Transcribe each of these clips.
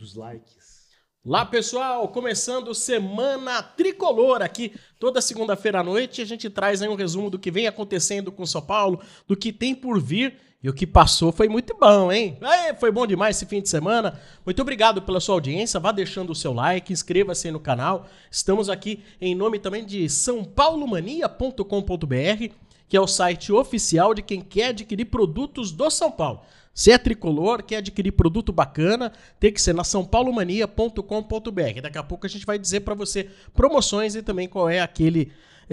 os likes. Olá, pessoal, começando Semana Tricolor aqui, toda segunda-feira à noite a gente traz aí um resumo do que vem acontecendo com São Paulo, do que tem por vir e o que passou foi muito bom, hein? Foi bom demais esse fim de semana. Muito obrigado pela sua audiência, vá deixando o seu like, inscreva-se aí no canal. Estamos aqui em nome também de sãopaulomania.com.br, que é o site oficial de quem quer adquirir produtos do São Paulo. Se é tricolor, quer adquirir produto bacana, tem que ser na sãopaulomania.com.br. Daqui a pouco a gente vai dizer para você promoções e também qual é aquele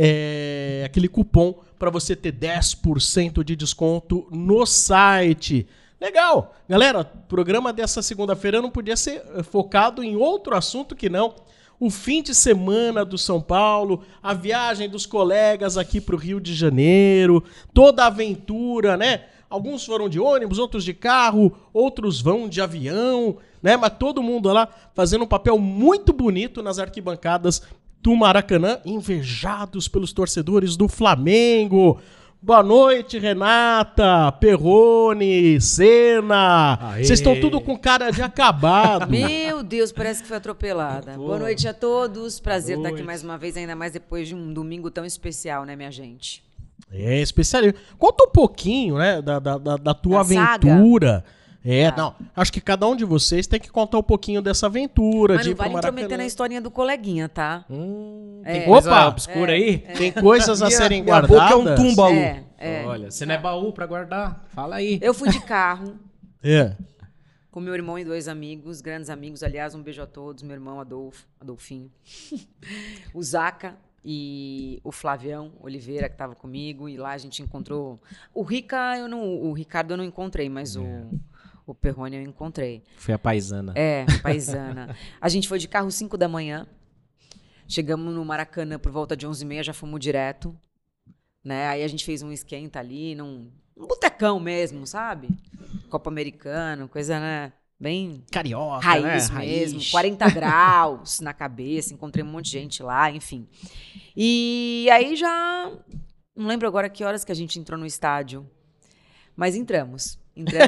cupom para você ter 10% de desconto no site. Legal! Galera, o programa dessa segunda-feira não podia ser focado em outro assunto que não o fim de semana do São Paulo, a viagem dos colegas aqui para o Rio de Janeiro, toda a aventura, né? Alguns foram de ônibus, outros de carro, outros vão de avião, né? Mas todo mundo lá fazendo um papel muito bonito nas arquibancadas do Maracanã, invejados pelos torcedores do Flamengo. Boa noite, Renata, Perrone, Senna. Vocês estão tudo com cara de acabado. Meu Deus, parece que foi atropelada. Boa noite a todos. Prazer estar aqui mais uma vez, ainda mais depois de um domingo tão especial, né, minha gente? É especial. Conta um pouquinho, né, da tua aventura. Não, acho que cada um de vocês tem que contar um pouquinho dessa aventura. Mas não vale intrometer na historinha do coleguinha, tá? Tem coisa obscura aí? Tem coisas a serem guardadas? Minha boca é um tumbaú. Olha, você não é baú pra guardar? Fala aí. Eu fui de carro. Com meu irmão e 2 amigos, grandes amigos. Aliás, um beijo a todos. Meu irmão Adolfinho. O Zaca e o Flavião Oliveira, que estava comigo. E lá a gente encontrou... O Ricardo eu não encontrei, mas o Perrone eu encontrei. Foi a paisana. Paisana. A gente foi de carro 5 da manhã. Chegamos no Maracanã por volta de 11h30, já fomos direto. Né? Aí a gente fez um esquenta ali, num botecão mesmo, sabe? Copa Americana, coisa, né? Bem... Carioca, raiz né? mesmo. Raiz. 40 graus na cabeça. Encontrei um monte de gente lá, enfim. E aí já... Não lembro agora que horas que a gente entrou no estádio. Mas entramos.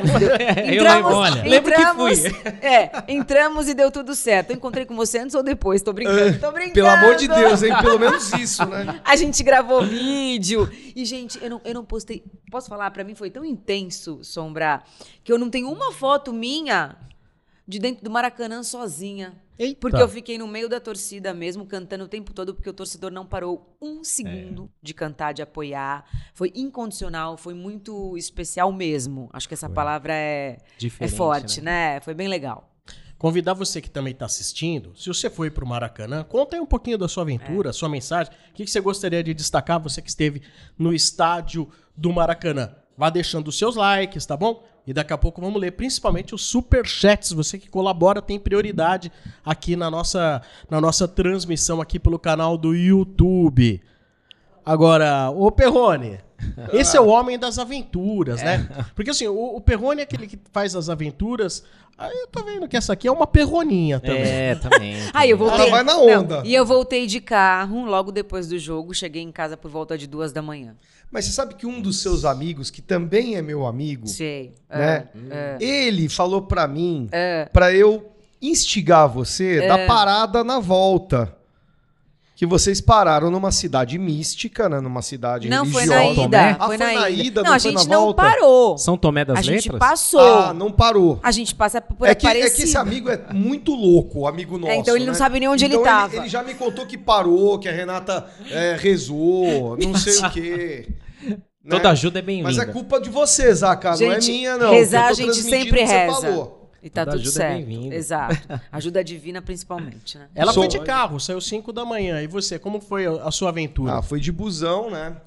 Entramos e deu tudo certo. Eu encontrei com você antes ou depois? Tô brincando. Pelo amor de Deus, hein? Pelo menos isso, né? A gente gravou vídeo. E, gente, eu não postei... Posso falar? Pra mim foi tão intenso, Sombra, que eu não tenho uma foto minha de dentro do Maracanã sozinha. Eita. Porque eu fiquei no meio da torcida mesmo, cantando o tempo todo, porque o torcedor não parou um segundo de cantar, de apoiar. Foi incondicional, foi muito especial mesmo. Acho que essa palavra é forte, né? Foi bem legal. Convidar você que também está assistindo, se você foi para o Maracanã, conta aí um pouquinho da sua aventura, sua mensagem. O que você gostaria de destacar, você que esteve no estádio do Maracanã? Vá deixando os seus likes, tá bom? E daqui a pouco vamos ler principalmente os superchats. Você que colabora tem prioridade aqui na nossa transmissão aqui pelo canal do YouTube. Agora, ô Perrone, esse é o homem das aventuras, né? Porque assim, o Perrone é aquele que faz as aventuras. Aí eu tô vendo que essa aqui é uma perroninha também. Também. Aí eu voltei. Ela vai na onda. E eu voltei de carro logo depois do jogo. Cheguei em casa por volta de 2 da manhã. Mas você sabe que um dos seus amigos, que também é meu amigo, Sei. né? Ele falou pra mim, pra eu instigar você da parada na volta. Que vocês pararam numa cidade mística, né? Numa cidade não, religiosa. Foi na ida. Foi na ida, não a foi gente na não volta. parou. São Tomé das Letras? A gente passou. Não parou. A gente passa por É que Aparecida. esse amigo é muito louco, o amigo nosso. Então ele não sabe nem onde então ele tava. Ele já me contou que parou, que a Renata rezou, não sei o quê. Toda ajuda é bem-vinda. Mas é culpa de você, Zaca, não é minha, não. Rezar Eu a tô gente transmitindo sempre o que você reza. falou. E tá Toda tudo ajuda é certo. bem-vinda. Exato. Ajuda divina principalmente, né? Ela foi de carro, saiu 5 da manhã. E você, como foi a sua aventura? Foi de busão, né?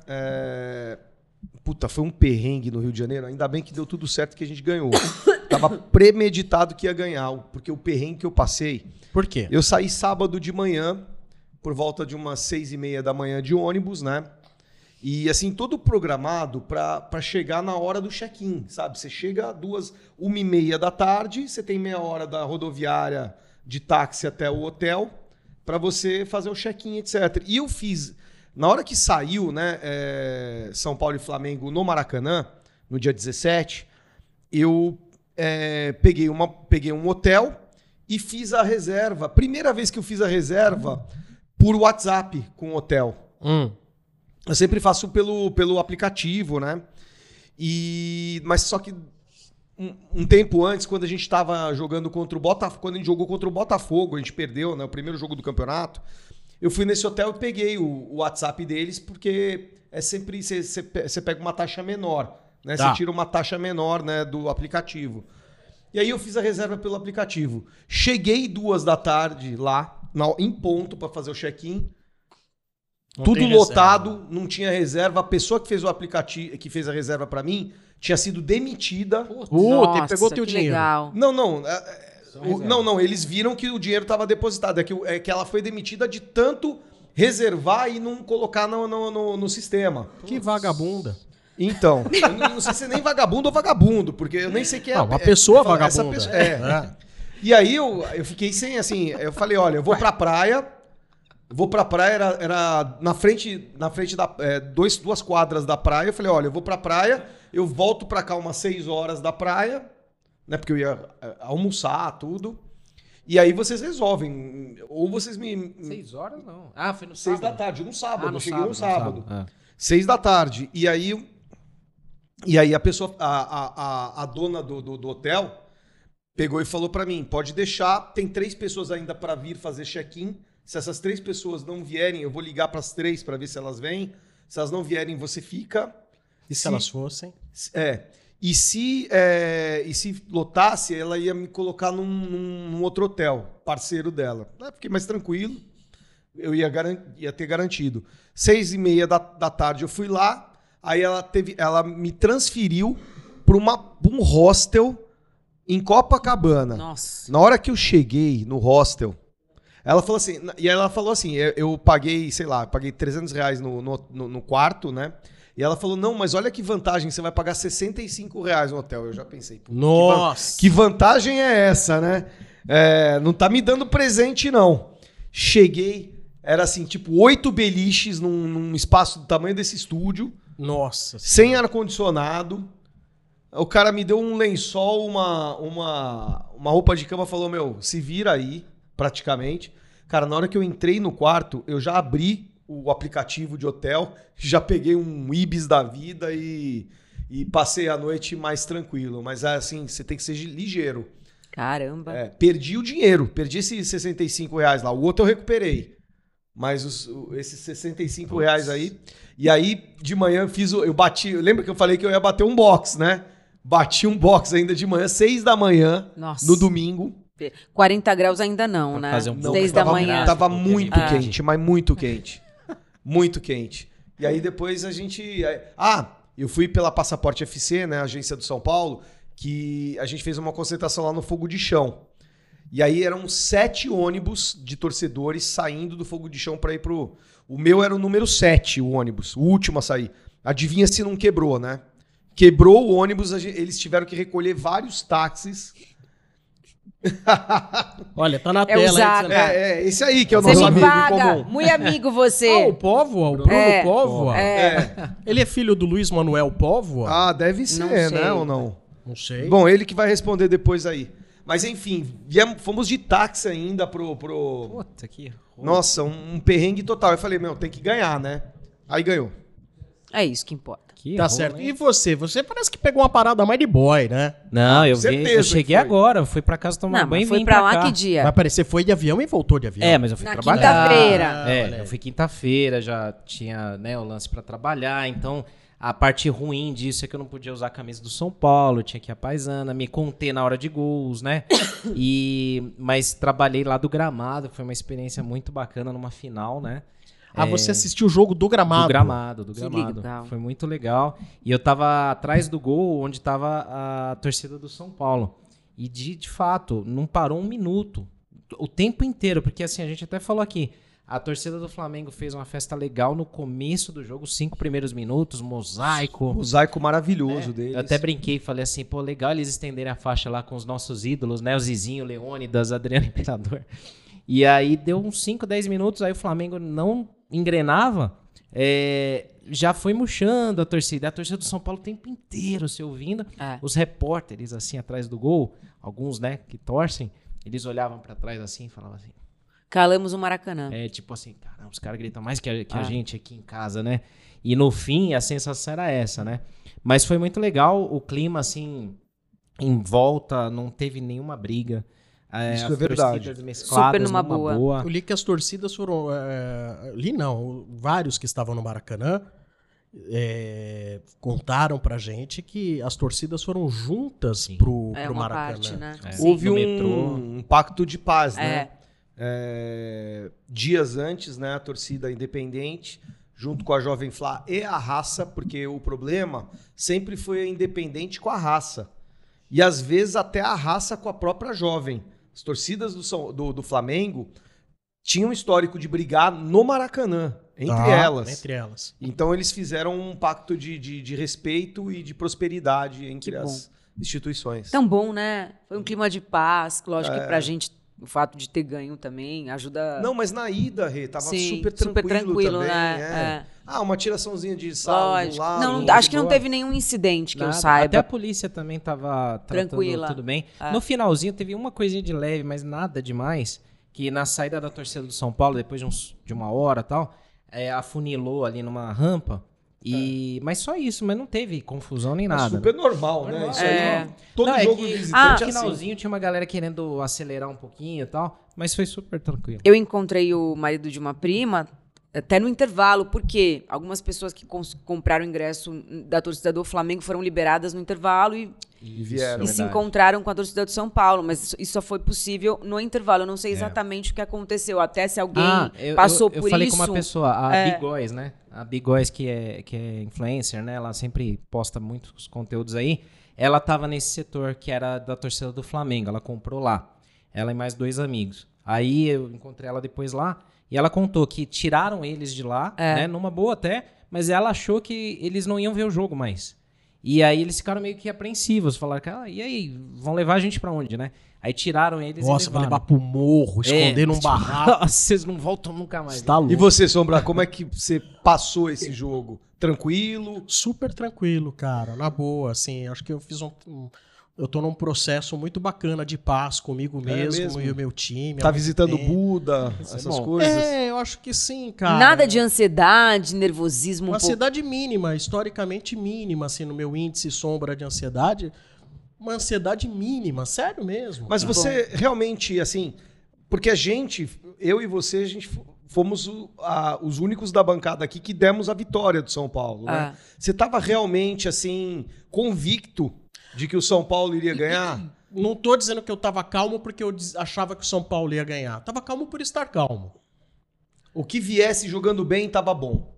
Puta, foi um perrengue no Rio de Janeiro. Ainda bem que deu tudo certo que a gente ganhou. Tava premeditado que ia ganhar, porque o perrengue que eu passei... Por quê? Eu saí sábado de manhã, por volta de umas 6h30 da manhã de ônibus, né? E assim, todo programado para chegar na hora do check-in, sabe? Você chega às 1h30 da tarde, você tem meia hora da rodoviária de táxi até o hotel para você fazer o check-in, etc. E eu fiz, na hora que saiu, né, São Paulo e Flamengo no Maracanã, no dia 17, eu peguei um hotel e fiz a reserva. Primeira vez que eu fiz a reserva por WhatsApp com o hotel. Eu sempre faço pelo aplicativo, né? Mas só que um tempo antes, quando a gente estava jogando contra o Botafogo, quando a gente jogou contra o Botafogo, a gente perdeu, né? O primeiro jogo do campeonato. Eu fui nesse hotel e peguei o WhatsApp deles, porque é sempre você pega uma taxa menor, né? Você tira uma taxa menor, né, do aplicativo. E aí eu fiz a reserva pelo aplicativo. Cheguei 2 da tarde lá, em ponto, para fazer o check-in. Tudo lotado, não tinha reserva. A pessoa que fez o aplicativo, que fez a reserva para mim, tinha sido demitida. Nossa, pegou teu dinheiro. Legal. Não, eles viram que o dinheiro estava depositado. É que ela foi demitida de tanto reservar e não colocar no sistema. Que vagabunda. Então, eu não sei se é nem vagabundo ou vagabundo, porque eu nem sei quem é. Uma pessoa vagabunda. E aí eu fiquei sem, assim, eu falei, olha, eu vou pra praia. Era na frente da 2 quadras da praia. Eu falei, olha, eu vou pra praia, eu volto pra cá umas 6 horas da praia, né? Porque eu ia almoçar, tudo. E aí vocês resolvem. Ou vocês me. 6 horas não. Ah, foi no 6 sábado. da tarde, no sábado. No Eu cheguei no sábado. sábado. 6 da tarde. E aí a pessoa, a dona do hotel, pegou e falou pra mim, pode deixar, tem 3 pessoas ainda pra vir fazer check-in. Se essas 3 pessoas não vierem, eu vou ligar pras 3 pra ver se elas vêm. Se elas não vierem, você fica. E se elas fossem? E se lotasse, ela ia me colocar num outro hotel, parceiro dela. Fiquei mais tranquilo. Eu ia ter garantido. 6h30 da tarde eu fui lá, aí ela me transferiu para um hostel em Copacabana. Nossa. Na hora que eu cheguei no hostel, ela falou assim, eu paguei, sei lá, paguei R$300 no quarto, né? E ela falou, não, mas olha que vantagem, você vai pagar R$65 no hotel. Eu já pensei, nossa, que vantagem é essa, né? Não tá me dando presente, não. Cheguei, era assim, tipo 8 beliches num espaço do tamanho desse estúdio. Nossa. Sem ar-condicionado. O cara me deu um lençol, uma roupa de cama, falou, meu, se vira aí, praticamente. Cara, na hora que eu entrei no quarto, eu já abri o aplicativo de hotel, já peguei um Ibis da vida e passei a noite mais tranquilo. Mas assim, você tem que ser ligeiro. Caramba. Perdi o dinheiro, perdi esses R$65 lá. O outro eu recuperei. Mas esses R$65 aí. E aí, de manhã, eu bati. Lembra que eu falei que eu ia bater um box, né? Bati um box ainda de manhã, 6 da manhã, Nossa. no domingo. 40 graus ainda não, Pra né? fazer um 6 da manhã. Tava muito Ah. quente, mas muito quente. Muito quente. E aí depois a gente... eu fui pela Passaporte FC, né? A agência do São Paulo, que a gente fez uma concentração lá no Fogo de Chão. E aí eram 7 ônibus de torcedores saindo do Fogo de Chão para ir pro... O meu era o número 7, o ônibus, o último a sair. Adivinha se não quebrou, né? Quebrou o ônibus, eles tiveram que recolher vários táxis. Olha, tá na É tela o Zaca. Esse aí que é o Você nosso me amigo em paga. comum. Muito amigo você. o Póvoa, o Bruno Póvoa. É. Ele é filho do Luiz Manuel Póvoa? Deve Não ser, sei. né? Ou não? Não sei. Bom, ele que vai responder depois aí. Mas enfim, fomos de táxi ainda pro... Puta que... Nossa, um perrengue total. Eu falei, meu, tem que ganhar, né? Aí ganhou. É isso que importa. Que Tá rolo, certo. hein? E você? Você parece que pegou uma parada mais de boy, né? Não, eu certeza cheguei que foi. agora, fui pra casa tomar Não, banho mas e foi vim pra lá cá. que dia? Vai parecer, foi de avião e voltou de avião. Mas eu fui Na trabalhar. quinta-feira. olha aí. Eu fui quinta-feira, já tinha, né, o lance pra trabalhar, então a parte ruim disso é que eu não podia usar a camisa do São Paulo, tinha que ir a paisana, me conter na hora de gols, né? Mas trabalhei lá do Gramado, foi uma experiência muito bacana numa final, né? Você assistiu o jogo do Gramado? Do Que Gramado. legal. Foi muito legal. E eu tava atrás do gol, onde tava a torcida do São Paulo. E de fato, não parou um minuto. O tempo inteiro, porque assim, a gente até falou aqui, a torcida do Flamengo fez uma festa legal no começo do jogo, 5 primeiros minutos, mosaico. Mosaico maravilhoso deles. Eu até brinquei e falei assim, pô, legal eles estenderem a faixa lá com os nossos ídolos, né? O Zizinho, Leônidas, Adriano Imperador. E aí deu uns 5, 10 minutos, aí o Flamengo não engrenava, já foi murchando a torcida do São Paulo o tempo inteiro se ouvindo, os repórteres assim atrás do gol, alguns, né, que torcem, eles olhavam pra trás assim e falavam assim, Calamos o Maracanã. tipo assim, caramba, os caras gritam mais que a gente aqui em casa, né? E no fim, a sensação era essa, né? Mas foi muito legal o clima, assim, em volta, não teve nenhuma briga. Isso as é verdade. torcidas mescladas Super numa boa. Eu li que as torcidas foram. Li não, vários que estavam no Maracanã contaram pra gente que as torcidas foram juntas pro uma Maracanã. parte, né? Houve no metrô. um pacto de paz, né? Dias antes, né, a torcida independente, junto com a Jovem Flá e a Raça, porque o problema sempre foi a independente com a Raça. E às vezes até a Raça com a própria Jovem. As torcidas do Flamengo tinham um histórico de brigar no Maracanã, entre elas. Então eles fizeram um pacto de respeito e de prosperidade entre as instituições. Tão bom, né? Foi um clima de paz. Lógico que pra gente, o fato de ter ganho também ajuda... Não, mas na ida, Rê, tava Sim, super tranquilo também. né? Uma tiraçãozinha de sal Lógico. do lado. Não, acho que não teve nenhum incidente que eu saiba. Até a polícia também tava tratando Tranquila. tudo bem. No finalzinho teve uma coisinha de leve, mas nada demais, que na saída da torcida do São Paulo, depois de uma hora e tal, afunilou ali numa rampa. Mas só isso, mas não teve confusão nem nada. Super normal, né? Normal. Isso aí, todo jogo de visitante No é assim. finalzinho tinha uma galera querendo acelerar um pouquinho e tal, mas foi super tranquilo. Eu encontrei o marido de uma prima até no intervalo, porque algumas pessoas que compraram o ingresso da torcida do Flamengo foram liberadas no intervalo e vieram. se encontraram com a torcida do São Paulo, mas isso só foi possível no intervalo. Eu não sei exatamente o que aconteceu, até se alguém passou por isso. Eu falei com uma pessoa, a Bigóis, né? A Bigóis, que é influencer, né? Ela sempre posta muitos conteúdos aí. Ela tava nesse setor que era da torcida do Flamengo, ela comprou lá. Ela e mais 2 amigos. Aí eu encontrei ela depois lá e ela contou que tiraram eles de lá, né? Numa boa até, mas ela achou que eles não iam ver o jogo mais. E aí eles ficaram meio que apreensivos, falaram, e aí, vão levar a gente pra onde, né? Aí tiraram eles Nossa, vai levar pro morro, esconder num barraco. Vocês não voltam nunca mais. Tá louco. E você, Sombra, como é que você passou esse jogo? Tranquilo? Super tranquilo, cara, na boa, assim, acho que eu fiz eu tô num processo muito bacana de paz comigo mesmo e o meu time. Tá visitando Buda, essas coisas? Eu acho que sim, cara. Nada de ansiedade, nervosismo. Uma ansiedade mínima, historicamente mínima, assim, no meu índice sombra de ansiedade. Uma ansiedade mínima, sério mesmo. Mas você realmente, assim, porque eu e você, a gente fomos os únicos da bancada aqui que demos a vitória do São Paulo, né? Você tava realmente, assim, convicto de que o São Paulo iria ganhar? Não tô dizendo que eu tava calmo porque eu achava que o São Paulo ia ganhar. Tava calmo por estar calmo. O que viesse jogando bem tava bom.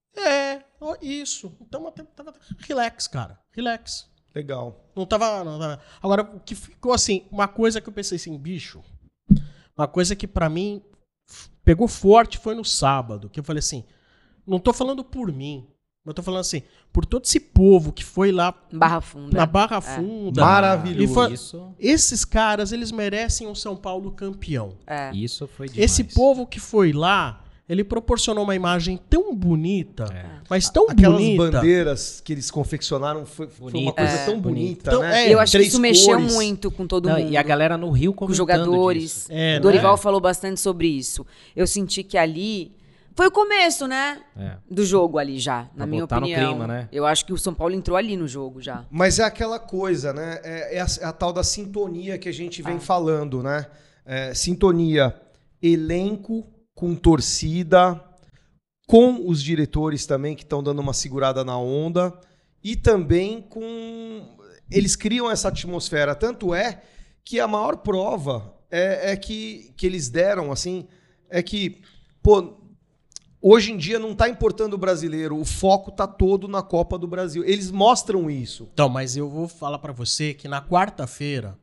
Isso. Então tava relax, cara. Relax. Legal. Não tava. Agora, o que ficou assim, uma coisa que eu pensei assim, bicho, uma coisa que pra mim pegou forte foi no sábado, que eu falei assim, não tô falando por mim, eu tô falando assim, por todo esse povo que foi lá Barra Funda. na Barra Funda. Maravilhoso. Esses caras, eles merecem um São Paulo campeão. Isso foi demais. Esse povo que foi lá, ele proporcionou uma imagem tão bonita, mas tão Aquelas bonita. bandeiras que eles confeccionaram foi uma coisa tão bonita, Então, né? Eu acho que 3 isso mexeu cores. muito com todo mundo. E a galera no Rio com comentando os jogadores. disso. O Dorival falou bastante sobre isso. Eu senti que ali foi o começo, né? Do jogo ali já, na minha botar no opinião. clima, né? Eu acho que o São Paulo entrou ali no jogo já. Mas é aquela coisa, né? É a tal da sintonia que a gente vem falando, né? Sintonia, elenco com torcida, com os diretores também que estão dando uma segurada na onda e também com... Eles criam essa atmosfera. Tanto é que a maior prova que eles deram, assim, é que, pô, hoje em dia não tá importando o brasileiro, o foco tá todo na Copa do Brasil. Eles mostram isso. Então, mas eu vou falar pra você que na quarta-feira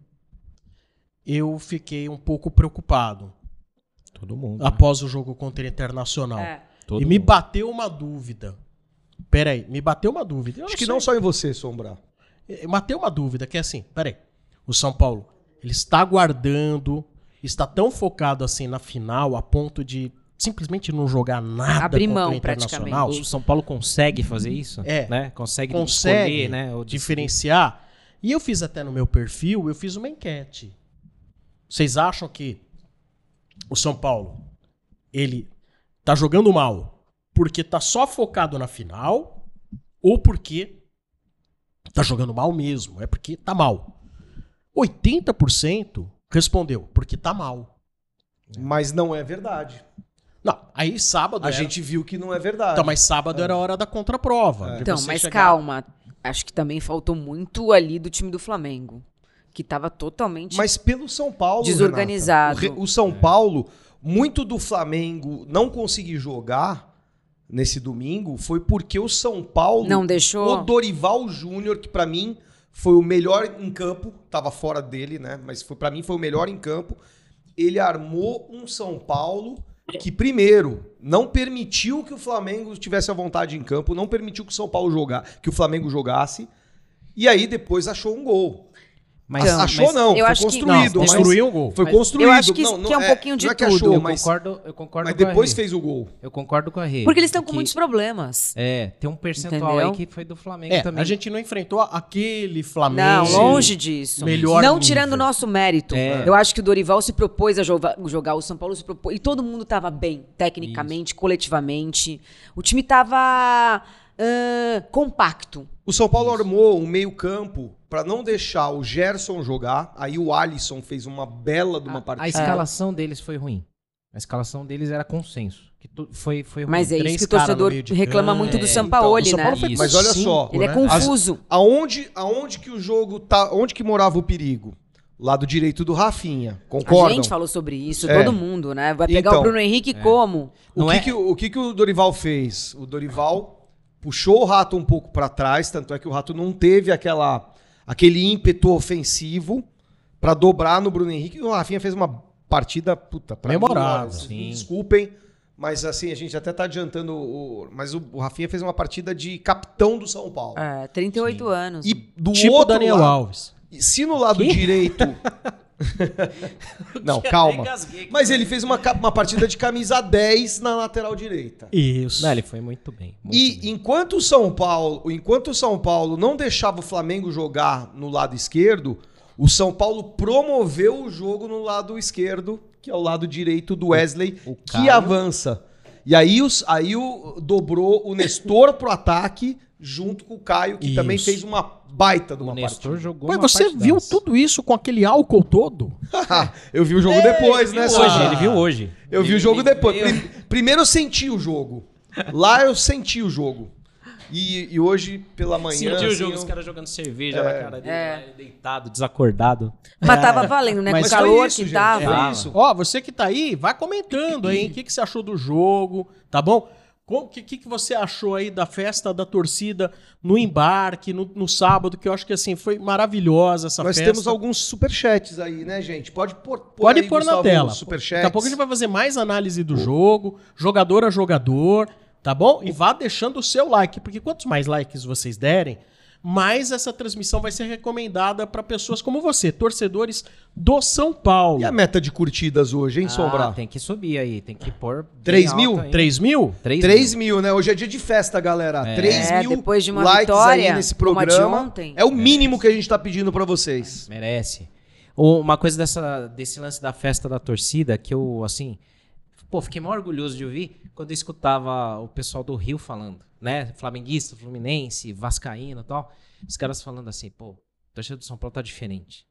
eu fiquei um pouco preocupado. Todo mundo. Após o jogo contra o Internacional. Todo E me mundo. bateu uma dúvida. Peraí, me bateu uma dúvida. Acho que não só em você, Sombra. Bateu uma dúvida, que é assim, peraí. O São Paulo, ele está aguardando, está tão focado assim na final, a ponto de simplesmente não jogar nada Abrir contra mão, o Internacional. praticamente. O São Paulo consegue fazer isso? Né? Consegue escolher, né? diferenciar. E eu fiz até no meu perfil, eu fiz uma enquete. Vocês acham que o São Paulo, ele tá jogando mal porque tá só focado na final ou porque tá jogando mal mesmo? É porque tá mal. 80% respondeu porque tá mal. Mas não é verdade. Não, aí sábado A gente viu que não é verdade. Então, mas sábado era a hora da contraprova. de Então, você mas chegar- calma. Acho que também faltou muito ali do time do Flamengo. Que tava totalmente... Mas pelo São Paulo, Desorganizado. Renata, o São Paulo, muito do Flamengo não conseguir jogar nesse domingo foi porque o São Paulo... Não deixou? O Dorival Júnior, que pra mim foi o melhor em campo, tava fora dele, né? Mas pra mim foi o melhor em campo. Ele armou um São Paulo que, primeiro, não permitiu que o Flamengo tivesse a vontade em campo, não permitiu que o São Paulo que o Flamengo jogasse, e aí depois achou um gol. Mas, Então, Achou mas não, eu foi acho que- construído. Não, mas construiu o gol. Foi Mas construído. eu acho que isso que é um pouquinho de não é que tudo. achou, eu mas, concordo mas com a depois Rê. fez o gol. Eu concordo com a Rê. Porque eles estão com Que- muitos problemas. tem um percentual Entendeu? aí que foi do Flamengo também. A gente não enfrentou aquele Flamengo. Não, longe disso. Melhor não nível. tirando o nosso mérito. É. Eu acho que o Dorival se propôs a jogar, o São Paulo se propôs. E todo mundo tava bem, tecnicamente, coletivamente. O time tava compacto. O São Paulo armou um meio-campo para não deixar o Gerson jogar. Aí o Alisson fez uma bela de uma A partida. escalação deles foi ruim. A escalação deles era consenso. Que foi ruim. Mas é isso Três que o caras no torcedor meio de reclama campo. muito do É, Sampaoli, então, o São né? Paulo foi Isso. Mas olha cinco, só, Ele é né? confuso. Aonde que o jogo tá. Onde que morava o perigo? Lado direito do Rafinha. A Concordam? gente falou sobre isso, É. todo mundo, né? Vai pegar Então, o Bruno Henrique como? O que o Dorival fez? O Dorival puxou o Rato um pouco para trás, tanto é que o Rato não teve aquele ímpeto ofensivo para dobrar no Bruno Henrique. E o Rafinha fez uma partida, puta, pra Memorável, mim, olha, vocês me sim. desculpem, mas assim, a gente até tá adiantando. Mas o Rafinha fez uma partida de capitão do São Paulo. 38 anos. E do Tipo outro Daniel lado, Alves. se no lado direito. Não, calma. Mas ele fez uma partida de camisa 10 na lateral direita. Isso. Não, ele foi muito bem. muito E bem. enquanto o São Paulo não deixava o Flamengo jogar no lado esquerdo, o São Paulo promoveu o jogo no lado esquerdo, que é o lado direito do Wesley, o que Caio. avança. E aí, dobrou o Nestor pro ataque, junto com o Caio, que Isso. também fez uma baita de O uma Nestor partida. jogou Mas uma você partidaça. viu tudo isso com aquele álcool todo? Eu vi o jogo depois, né, Hoje, Sombra? ele viu hoje. Eu vi o jogo depois. Primeiro eu senti o jogo. Lá eu senti o jogo. E hoje, pela manhã. Sentiu o assim, jogo, eu- os caras jogando cerveja na cara dele, lá, ele deitado, desacordado. Mas tava valendo, né? Mas Com o foi calor isso, que gente, tava. foi isso. Ó, você que tá aí, vai comentando aí o que você achou do jogo, tá bom? O que você achou aí da festa da torcida no embarque, no sábado, que eu acho que assim, foi maravilhosa essa Nós festa. temos alguns superchats aí, né, gente? Pode pôr Pode aí, pôr na Gustavo, tela. os superchats. Daqui a pouco a gente vai fazer mais análise do jogo, jogador a jogador, tá bom? E vá deixando o seu like, porque quantos mais likes vocês derem, mais essa transmissão vai ser recomendada para pessoas como você, torcedores do São Paulo. E a meta de curtidas hoje, hein, Sombra? Tem que subir aí, tem que pôr... 3 bem mil? alto ainda. 3 mil? 3 mil, né? Hoje é dia de festa, galera. 3 mil depois de uma likes vitória, aí nesse como a de programa. ontem. É o mínimo que a gente tá pedindo pra vocês. Merece. Uma coisa desse lance da festa da torcida, que eu, assim... Pô, fiquei mó orgulhoso de ouvir quando eu escutava o pessoal do Rio falando, né? Flamenguista, Fluminense, Vascaíno e tal. Os caras falando assim, pô, a torcida do São Paulo tá diferente.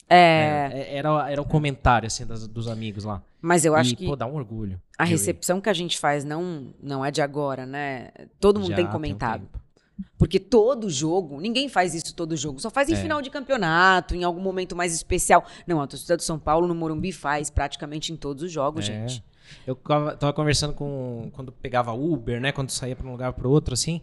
Era o comentário, assim, dos amigos lá. Mas eu acho E, que pô, dá um orgulho. a de ouvir. recepção que a gente faz não é de agora, né? Todo mundo Já tem um comentado. tempo. Porque todo jogo, ninguém faz isso todo jogo, só faz em final de campeonato, em algum momento mais especial. Não, a torcida do São Paulo no Morumbi faz praticamente em todos os jogos, gente. Eu tava conversando quando pegava Uber, né? Quando saía pra um lugar pro outro, assim.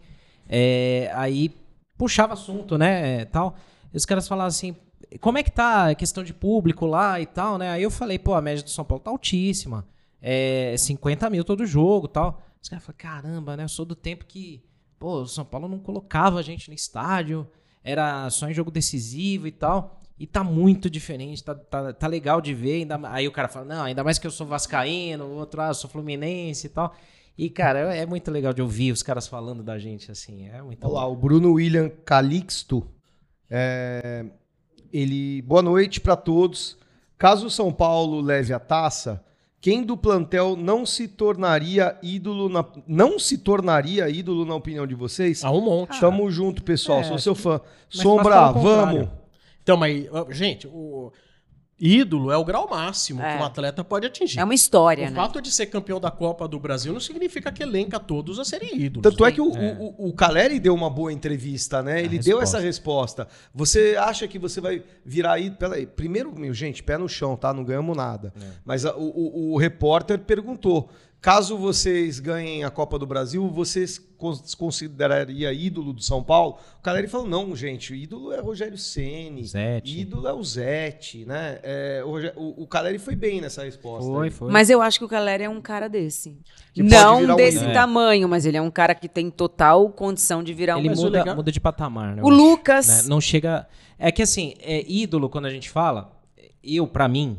Aí puxava assunto, né? Tal. E os caras falavam assim, como é que tá a questão de público lá e tal, né? Aí eu falei, pô, a média do São Paulo tá altíssima. 50 mil todo jogo e tal. Os caras falaram, caramba, né? Eu sou do tempo que, pô, o São Paulo não colocava a gente no estádio, era só em jogo decisivo e tal. E tá muito diferente, tá legal de ver. Aí o cara fala, não, ainda mais que eu sou vascaíno, o outro, eu sou fluminense e tal. E, cara, é muito legal de ouvir os caras falando da gente, assim, é muito Olha lá, bom. o Bruno William Calixto. Boa noite pra todos. Caso o São Paulo leve a taça, quem do plantel não se tornaria ídolo na opinião de vocês? Um monte. Tamo junto, pessoal. Sou seu fã. mas Sombra, fala o contrário. vamos. Então, mas, gente, o ídolo é o grau máximo que um atleta pode atingir. É uma história, O né? fato de ser campeão da Copa do Brasil não significa que elenca todos a serem ídolos. Tanto é que o Caleri deu uma boa entrevista, né? Ele deu essa resposta. Você acha que você vai virar aí? Peraí, primeiro, gente, pé no chão, tá? Não ganhamos nada. Mas o repórter perguntou: caso vocês ganhem a Copa do Brasil, vocês consideraria ídolo do São Paulo? O Caleri falou: não, gente, o ídolo é Rogério Ceni, Zete. ídolo é o Zete, né? O Caleri foi bem nessa resposta. Foi. Mas eu acho que o Caleri é um cara desse. Que pode virar Não um desse ídolo. tamanho, mas ele é um cara que tem total condição de virar um Ele Mas o ídolo. legal- muda de patamar, né? O eu acho, Lucas. né? Não chega... É que assim, ídolo, quando a gente fala, pra mim,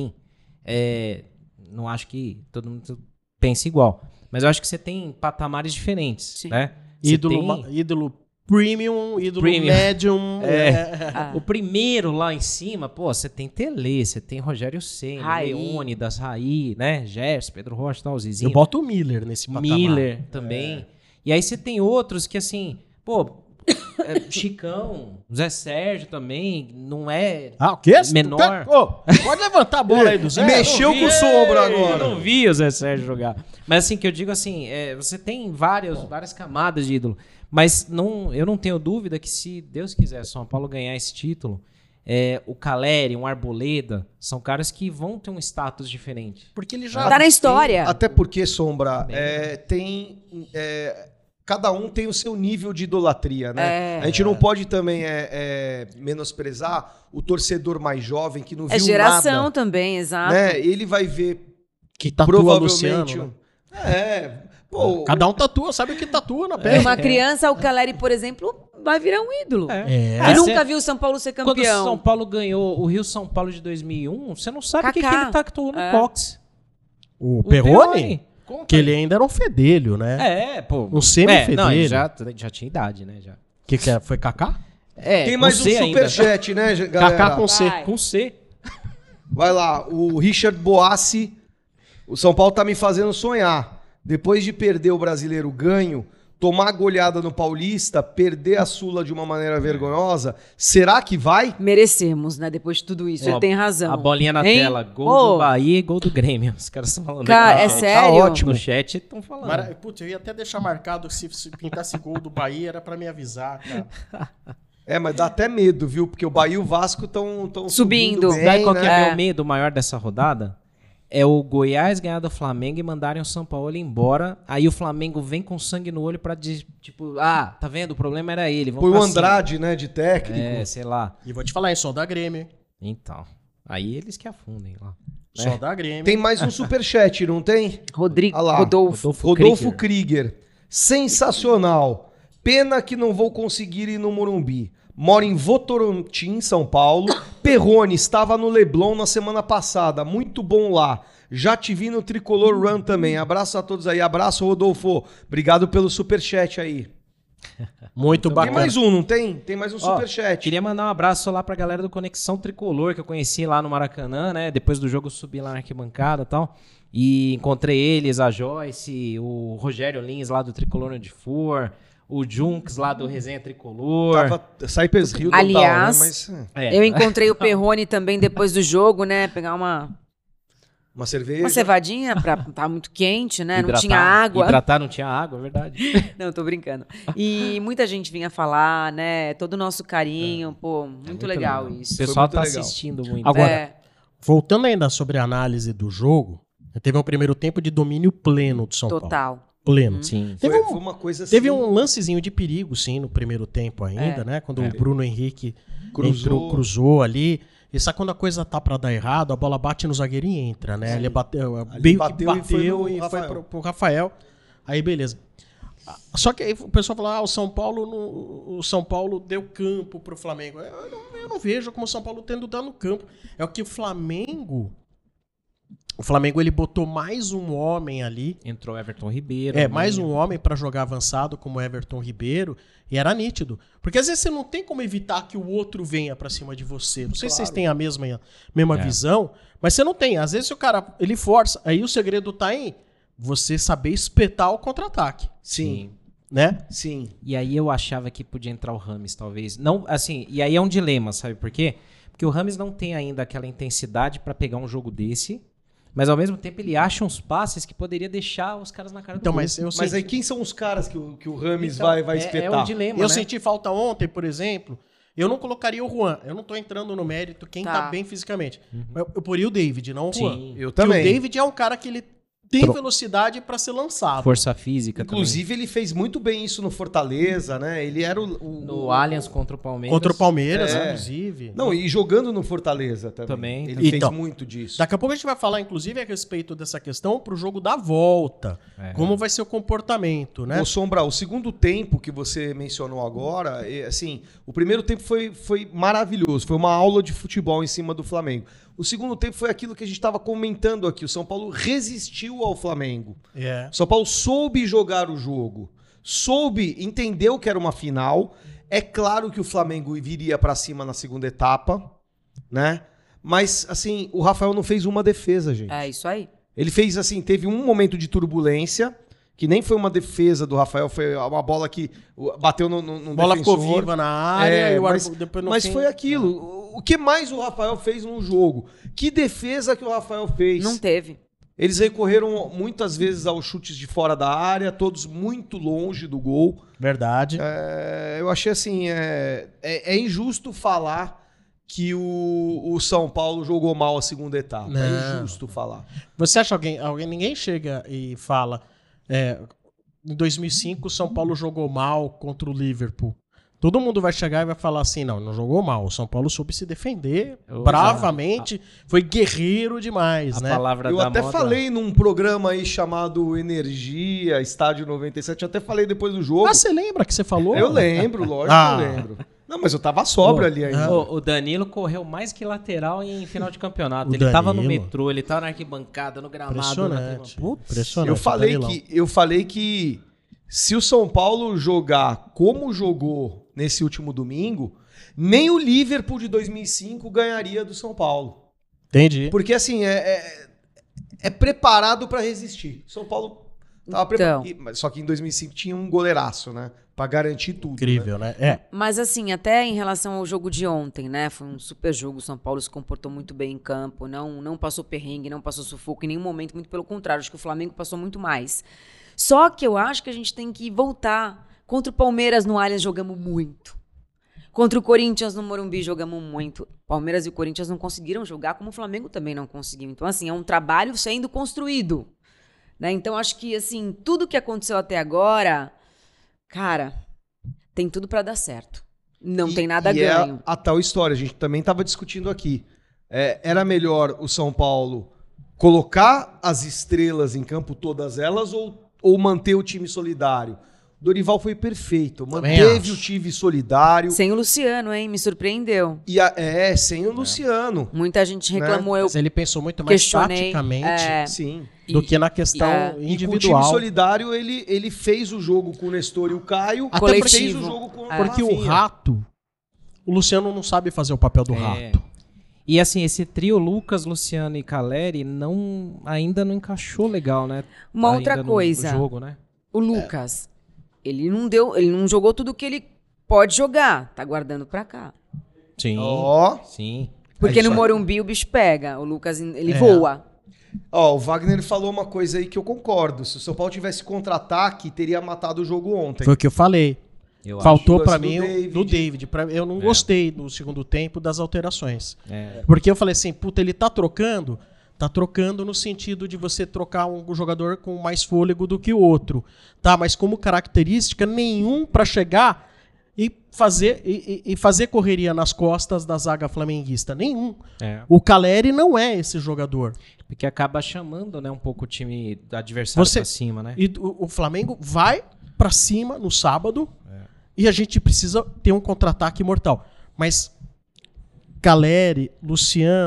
não acho que todo mundo pense igual. Mas eu acho que você tem patamares diferentes, Sim. né? Você Ídolo premium, ídolo Premium. medium. O primeiro lá em cima, pô, você tem Tele, você tem Rogério Ceni, Raí. Leônidas, Raí, né? Gerson, Pedro Rocha, tal, Zizinho. Eu boto o Miller nesse patamar. Miller também. E aí você tem outros que, assim, pô, Chicão, Zé Sérgio também, não é O quê? menor. Pode levantar a bola aí do Zé. Mexeu com o Sombra agora. Eu não vi o Zé Sérgio jogar. Mas assim, que eu digo assim, você tem várias camadas de ídolo. Mas eu não tenho dúvida que se Deus quiser São Paulo ganhar esse título, o Caleri, um Arboleda, são caras que vão ter um status diferente. Porque ele já... Tá na história. Até porque, Sombra, cada um tem o seu nível de idolatria, né? A gente não pode também menosprezar o torcedor mais jovem que não viu É geração nada. também, exato. Né? Ele vai ver Que tatua provavelmente... Luciano, né? Cada um tatua, sabe o que tatua na E pele. uma criança, o Caleri, por exemplo, vai virar um ídolo. É. Eu nunca vi o São Paulo ser Quando o campeão. São Paulo ganhou o Rio-São Paulo de 2001, você não sabe o que Kaká. ele tactou no boxe. O Perrone, Conta que aí. ele ainda era um fedelho, né? Pô. Um semi-fedelho. Não, ele já tinha idade, né? Já. Que é? Foi Kaká? Tem mais um C ainda. superchat, né, galera? Kaká com C. Vai. Com C. Vai lá, o Richard Boassi. O São Paulo tá me fazendo sonhar. Depois de perder o Brasileiro ganho, tomar goleada no Paulista, perder a Sula de uma maneira vergonhosa, será que vai? Merecemos, né? Depois de tudo isso. Ó, Ele tem razão. A bolinha na Hein? tela. Gol Pô, do Bahia e gol do Grêmio. Os caras estão falando. Cara, aqui é no chat. sério? Tá ótimo. No chat estão falando. Putz, eu ia até deixar marcado que se pintasse gol do Bahia era pra me avisar, cara. Mas dá até medo, viu? Porque o Bahia e o Vasco estão Subindo. bem, Sabe qual que né? é o meu medo maior dessa rodada? É o Goiás ganhar do Flamengo e mandarem o São Paulo embora. Aí o Flamengo vem com sangue no olho pra, tipo, tá vendo? O problema era ele. Vamos Põe o pra cima. Andrade, né, de técnico. Sei lá. E vou te falar, hein, só da Grêmio, hein? Então. Aí eles que afundem lá. Só da Grêmio. Tem mais um superchat, não tem? Rodrigo, Ah lá. Rodolfo. Rodolfo Krieger. Sensacional. Pena que não vou conseguir ir no Morumbi. Moro em Votorantim, São Paulo. Perrone estava no Leblon na semana passada. Muito bom lá. Já te vi no Tricolor Run também. Abraço a todos aí. Abraço, Rodolfo. Obrigado pelo superchat aí. Muito Tem bacana. mais um, não tem? Tem mais um Ó, superchat. Queria mandar um abraço lá pra galera do Conexão Tricolor, que eu conheci lá no Maracanã, né? Depois do jogo eu subi lá na arquibancada e tal. E encontrei eles, a Joyce, o Rogério Lins lá do Tricolor Onde For, o Junks lá do Resenha Tricolor. Tava Cypress Hill total, Aliás, né? Mas, É. Eu encontrei o Perrone também depois do jogo, né? Pegar uma cerveja. cevadinha pra tá muito quente, né? Não Hidratar. tinha água. Hidratar não tinha água, é verdade. Não, tô brincando. E muita gente vinha falar, né? Todo o nosso carinho, pô, muito legal O isso. Foi pessoal muito tá legal. assistindo muito. Agora, voltando ainda sobre a análise do jogo, teve um primeiro tempo de domínio pleno do São Paulo. Total. Pleno. Sim. Foi, Teve foi uma coisa assim. Teve um lancezinho de perigo, sim, no primeiro tempo ainda, né? Quando o Bruno Henrique cruzou ali. E sabe quando a coisa tá pra dar errado, a bola bate no zagueiro e entra, né? Ele bateu, Ali bateu e foi pro Rafael. Aí, beleza. Só que aí o pessoal fala, o São Paulo deu campo pro Flamengo. Eu não vejo como o São Paulo tendo dano no campo. É o que o Flamengo O Flamengo ele botou mais um homem ali. Entrou Everton Ribeiro. Mais um homem pra jogar avançado como Everton Ribeiro. E era nítido. Porque às vezes você não tem como evitar que o outro venha pra cima de você. Não sei se vocês têm a mesma visão, mas você não tem. Às vezes o cara ele força. Aí o segredo tá em você saber espetar o contra-ataque. Sim. Né? Sim. E aí eu achava que podia entrar o Rames, talvez. Não, assim, e aí é um dilema, sabe por quê? Porque o Rames não tem ainda aquela intensidade pra pegar um jogo desse, mas ao mesmo tempo ele acha uns passes que poderia deixar os caras na cara do Então, gol. mas aí quem são os caras que o Rames Então, vai espetar? É um dilema, eu né? senti falta ontem, por exemplo. Eu não colocaria o Juan. Eu não tô entrando no mérito quem tá bem fisicamente. Eu poria o David, não o Juan. Sim. Eu Porque também. o David é um cara que ele tem velocidade pra ser lançado. Força física Inclusive, ele fez muito bem isso no Fortaleza, né? Ele era no Allianz contra o Palmeiras. Contra o Palmeiras, É. inclusive. Não, e jogando no Fortaleza também. Também. Ele Então, fez muito disso. Daqui a pouco a gente vai falar, inclusive, a respeito dessa questão pro jogo da volta. Como vai ser o comportamento, né? Ô, Sombra, o segundo tempo que você mencionou agora, assim, o primeiro tempo foi maravilhoso, foi uma aula de futebol em cima do Flamengo. O segundo tempo foi aquilo que a gente estava comentando aqui, o São Paulo resistiu ao Flamengo. É. O São Paulo soube jogar o jogo, entendeu que era uma final. É claro que o Flamengo viria para cima na segunda etapa, né? Mas, assim, o Rafael não fez uma defesa, gente. É isso aí. Ele fez assim, teve um momento de turbulência, que nem foi uma defesa do Rafael, foi uma bola que bateu no A bola ficou defensor. viva na área e o mas árbitro depois no mas fim- foi aquilo. O que mais o Rafael fez no jogo? Que defesa que o Rafael fez? Não teve. Eles recorreram muitas vezes aos chutes de fora da área, todos muito longe do gol. Verdade. Eu achei assim, é injusto falar que o São Paulo jogou mal a segunda etapa. Não. É injusto falar. Você acha ninguém chega e fala em 2005 o São Paulo jogou mal contra o Liverpool. Todo mundo vai chegar e vai falar assim, não jogou mal. O São Paulo soube se defender bravamente, foi guerreiro demais, A né? palavra Eu da até moda. falei num programa aí chamado Energia, Estádio 97, eu até falei depois do jogo. Ah, você lembra que você falou? Eu lembro, lógico Ah. que eu lembro. Não, mas eu tava sóbrio ali ainda. O Danilo correu mais que lateral em final de campeonato. O Ele tava no Danilo. metrô, ele tava na arquibancada, no gramado. na Impressionante. tribuna. Putz, Impressionante. Eu falei que se o São Paulo jogar como jogou nesse último domingo, nem o Liverpool de 2005 ganharia do São Paulo. Entendi. Porque assim, é preparado pra resistir. São Paulo tava preparado. Só que em 2005 tinha um goleiraço, né? Pra garantir tudo. Incrível, né? Mas assim, até em relação ao jogo de ontem, né? Foi um super jogo. O São Paulo se comportou muito bem em campo. Não passou perrengue, não passou sufoco em nenhum momento. Muito pelo contrário, acho que o Flamengo passou muito mais. Só que eu acho que a gente tem que voltar. Contra o Palmeiras no Allianz jogamos muito. Contra o Corinthians no Morumbi jogamos muito. Palmeiras e o Corinthians não conseguiram jogar, como o Flamengo também não conseguiu. Então, assim, é um trabalho sendo construído. Né? Então, acho que, assim, tudo que aconteceu até agora, cara, tem tudo pra dar certo. Não tem nada ganho. É a tal história, a gente também estava discutindo aqui. Era melhor o São Paulo colocar as estrelas em campo, todas elas, ou manter o time solidário? Dorival foi perfeito, manteve o time solidário. Sem o Luciano, hein? Me surpreendeu. E sem o Luciano. Muita gente reclamou. Mas ele pensou muito mais questionei, taticamente Sim. do que na questão E com o time individual. solidário, ele fez o jogo com o Nestor e o Caio. Até Até porque- fez o jogo com Porque o Rafinha. Rato, o Luciano não sabe fazer o papel do Rato. E assim, esse trio Lucas, Luciano e Caleri ainda não encaixou legal, né? Uma Ainda outra no coisa. jogo, né? O Lucas, ele não jogou tudo que ele pode jogar. Tá guardando pra cá. Sim. Ó, Sim. Porque isso no aí. Morumbi o bicho pega. O Lucas, ele voa. o Wagner falou uma coisa aí que eu concordo. Se o São Paulo tivesse contra-ataque, teria matado o jogo ontem. Foi o que eu falei. Eu Faltou acho. pra O lance mim do o David. do David. Eu não gostei no segundo tempo das alterações. acho. Porque eu falei assim, puta, ele tá trocando no sentido de você trocar um jogador com mais fôlego do que o outro. Tá, mas como característica nenhum pra chegar e fazer correria nas costas da zaga flamenguista. Nenhum. O Caleri não é esse jogador. Porque acaba chamando, né, um pouco o time do adversário Você- pra cima, né? E o Flamengo vai pra cima no sábado e a gente precisa ter um contra-ataque mortal. Mas Caleri, Luciano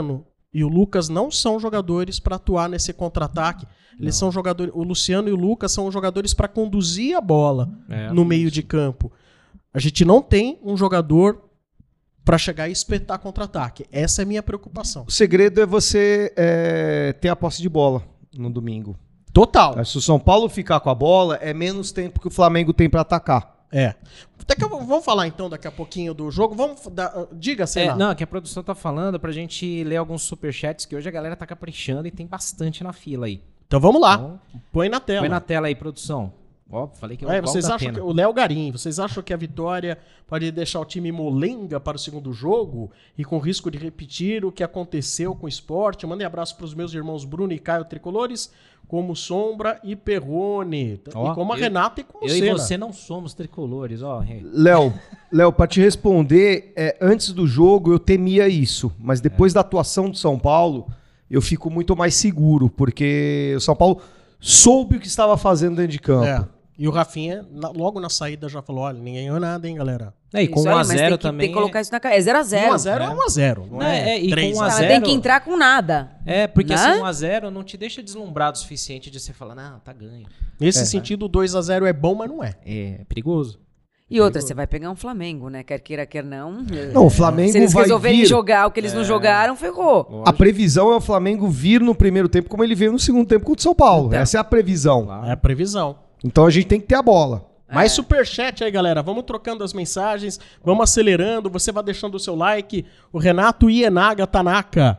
e o Lucas não são jogadores para atuar nesse contra-ataque. Eles são jogadores. O Luciano e o Lucas são jogadores para conduzir a bola no meio de campo. A gente não tem um jogador para chegar e espetar contra-ataque. Essa é a minha preocupação. O segredo é você ter a posse de bola no domingo. Total. Se o São Paulo ficar com a bola, é menos tempo que o Flamengo tem para atacar. Vamos falar então daqui a pouquinho do jogo. Diga, Senna. Não, que a produção tá falando pra gente ler alguns superchats, que hoje a galera tá caprichando e tem bastante na fila aí. Então vamos lá. Então, põe na tela. Põe na tela aí, produção. Ó, falei que é vocês acham que o Léo Garim, vocês acham que a vitória pode deixar o time molenga para o segundo jogo e com risco de repetir o que aconteceu com o Sport? Mandem abraço para os meus irmãos Bruno e Caio Tricolores, como Sombra e Perrone. E como a Renata e como o Senna. Eu e você não somos tricolores, ó. Léo, para te responder, antes do jogo eu temia isso, mas depois da atuação do São Paulo, eu fico muito mais seguro, porque o São Paulo soube o que estava fazendo dentro de campo. E o Rafinha, logo na saída, já falou: olha, ninguém ganhou nada, hein, galera. E com 1x0 também. Tem que colocar isso na cara. É 0x0. 1x0 é 1x0. Não é? E 3 com 1 a 0, tem que entrar com nada. Porque né? assim, 1x0 não te deixa deslumbrado o suficiente de você falar, não, tá ganho. Nesse sentido, o 2x0 é bom, mas não é. É perigoso. E outra, você vai pegar um Flamengo, né? Quer queira, quer não. Não, o Flamengo Se eles vai resolverem vir... jogar o que eles não jogaram, ferrou. A previsão é o Flamengo vir no primeiro tempo como ele veio no segundo tempo contra o São Paulo. Então. Essa é a previsão. Claro. É a previsão. Então a gente tem que ter a bola. Mais superchat aí, galera. Vamos trocando as mensagens, vamos acelerando. Você vai deixando o seu like. O Renato Ienaga Tanaka.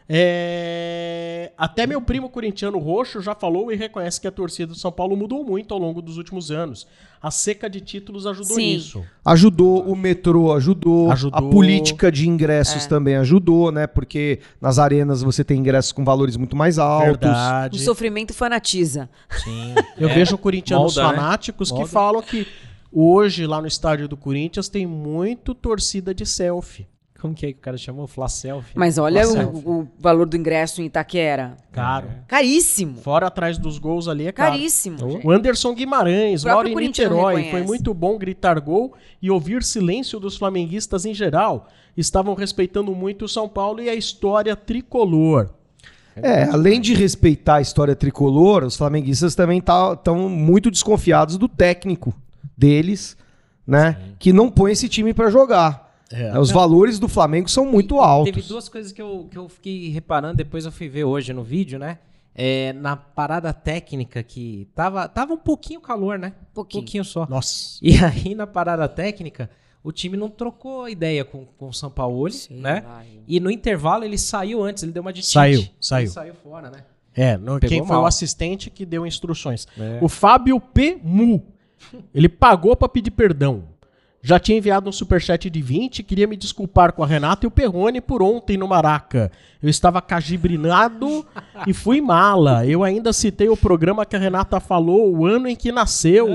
Até meu primo corintiano roxo já falou e reconhece que a torcida do São Paulo mudou muito ao longo dos últimos anos. A seca de títulos ajudou nisso. Ajudou, o metrô ajudou, a política de ingressos também ajudou, né? Porque nas arenas você tem ingressos com valores muito mais altos. Verdade. O sofrimento fanatiza. Sim. Eu vejo corintianos Molda, né? fanáticos que Molda. falam que hoje lá no estádio do Corinthians tem muito torcida de selfie. Como que é que o cara chamou? Flacelfie? Mas olha Selfie. o valor do ingresso em Itaquera. Caro. Caríssimo. Fora atrás dos gols ali é caro. Caríssimo. gente. O Anderson Guimarães, O próprio mora em corintiano Niterói. reconhece. Foi muito bom gritar gol e ouvir silêncio dos flamenguistas em geral. Estavam respeitando muito o São Paulo e a história tricolor. Além de respeitar a história tricolor, os flamenguistas também estão muito desconfiados do técnico deles, né? Que não põe esse time pra jogar. Os valores do Flamengo são muito altos. Teve duas coisas que eu fiquei reparando, depois eu fui ver hoje no vídeo, né? Na parada técnica que tava um pouquinho calor, né? Pouquinho só. Nossa. E aí na parada técnica, o time não trocou ideia com o Sampaoli, né? E no intervalo ele saiu antes, ele deu uma de tite. Saiu. Ele saiu fora, né? Quem foi mal. o assistente que deu instruções. O Fábio P. Mu. Ele pagou pra pedir perdão. Já tinha enviado um superchat de 20, queria me desculpar com a Renata e o Perrone por ontem no Maraca. Eu estava cagibrinado e fui mala. Eu ainda citei o programa que a Renata falou, o ano em que nasceu.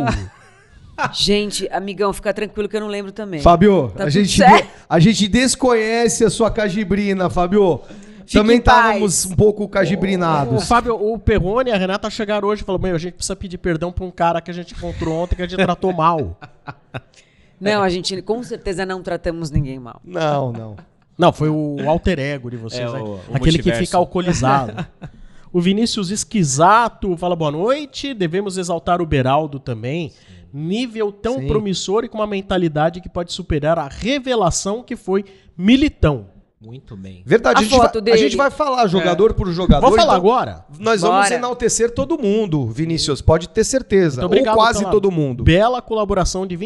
Gente, amigão, fica tranquilo que eu não lembro também. Fábio, Tá a tudo gente, certo? a gente desconhece a sua cagibrina, Fábio. Fique Também em paz. estávamos um pouco cagibrinados. O Fábio, o Perrone e a Renata chegaram hoje e falaram: meu, a gente precisa pedir perdão pra um cara que a gente encontrou ontem que a gente tratou mal. Não, a gente com certeza não tratamos ninguém mal. Não. Não, foi o alter ego de vocês, né? o Aquele que multiverso. fica alcoolizado. O Vinícius Esquisato fala boa noite. Devemos exaltar o Beraldo também. Nível tão promissor e com uma mentalidade que pode superar a revelação que foi Militão. Muito bem. Verdade, A foto a dele. gente vai falar jogador por jogador. Vamos falar então agora? Nós vamos Bora. enaltecer todo mundo, Vinícius, pode ter certeza. Muito obrigado Ou quase pela todo mundo. Bela colaboração de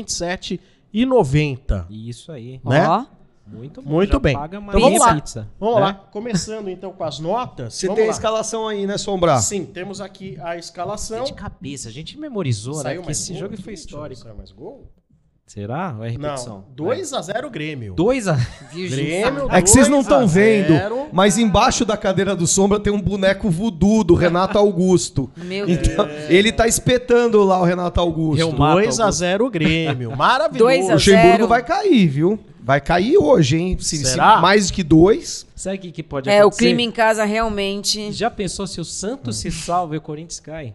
R$27,90. Isso aí. Né? Ó, Muito bom. Muito já bem. Paga uma Então vamos lá. pizza. Vamos né? lá. Começando então com as notas. Você Vamos tem a lá. escalação aí, né, Sombra? Sim, temos aqui a escalação. De cabeça, a gente memorizou, né? Saiu Porque mais esse gol? jogo foi histórico. Saiu mais gol? Será? Ou é repetição? Não. 2x0 Grêmio. 2x. Grêmio, É que vocês não estão 2-0. vendo, mas embaixo da cadeira do Sombra tem um boneco voodoo do Renato Augusto. meu Deus. Então, ele tá espetando lá o Renato Augusto. Eu mato 2x0 Grêmio. Maravilhoso. 2 a O Luxemburgo 0. vai cair, viu? Vai cair hoje, hein? Se Será? mais que 2. Sabe o que pode É, o acontecer? clima em casa realmente. Já pensou se o Santos se salva e o Corinthians cai?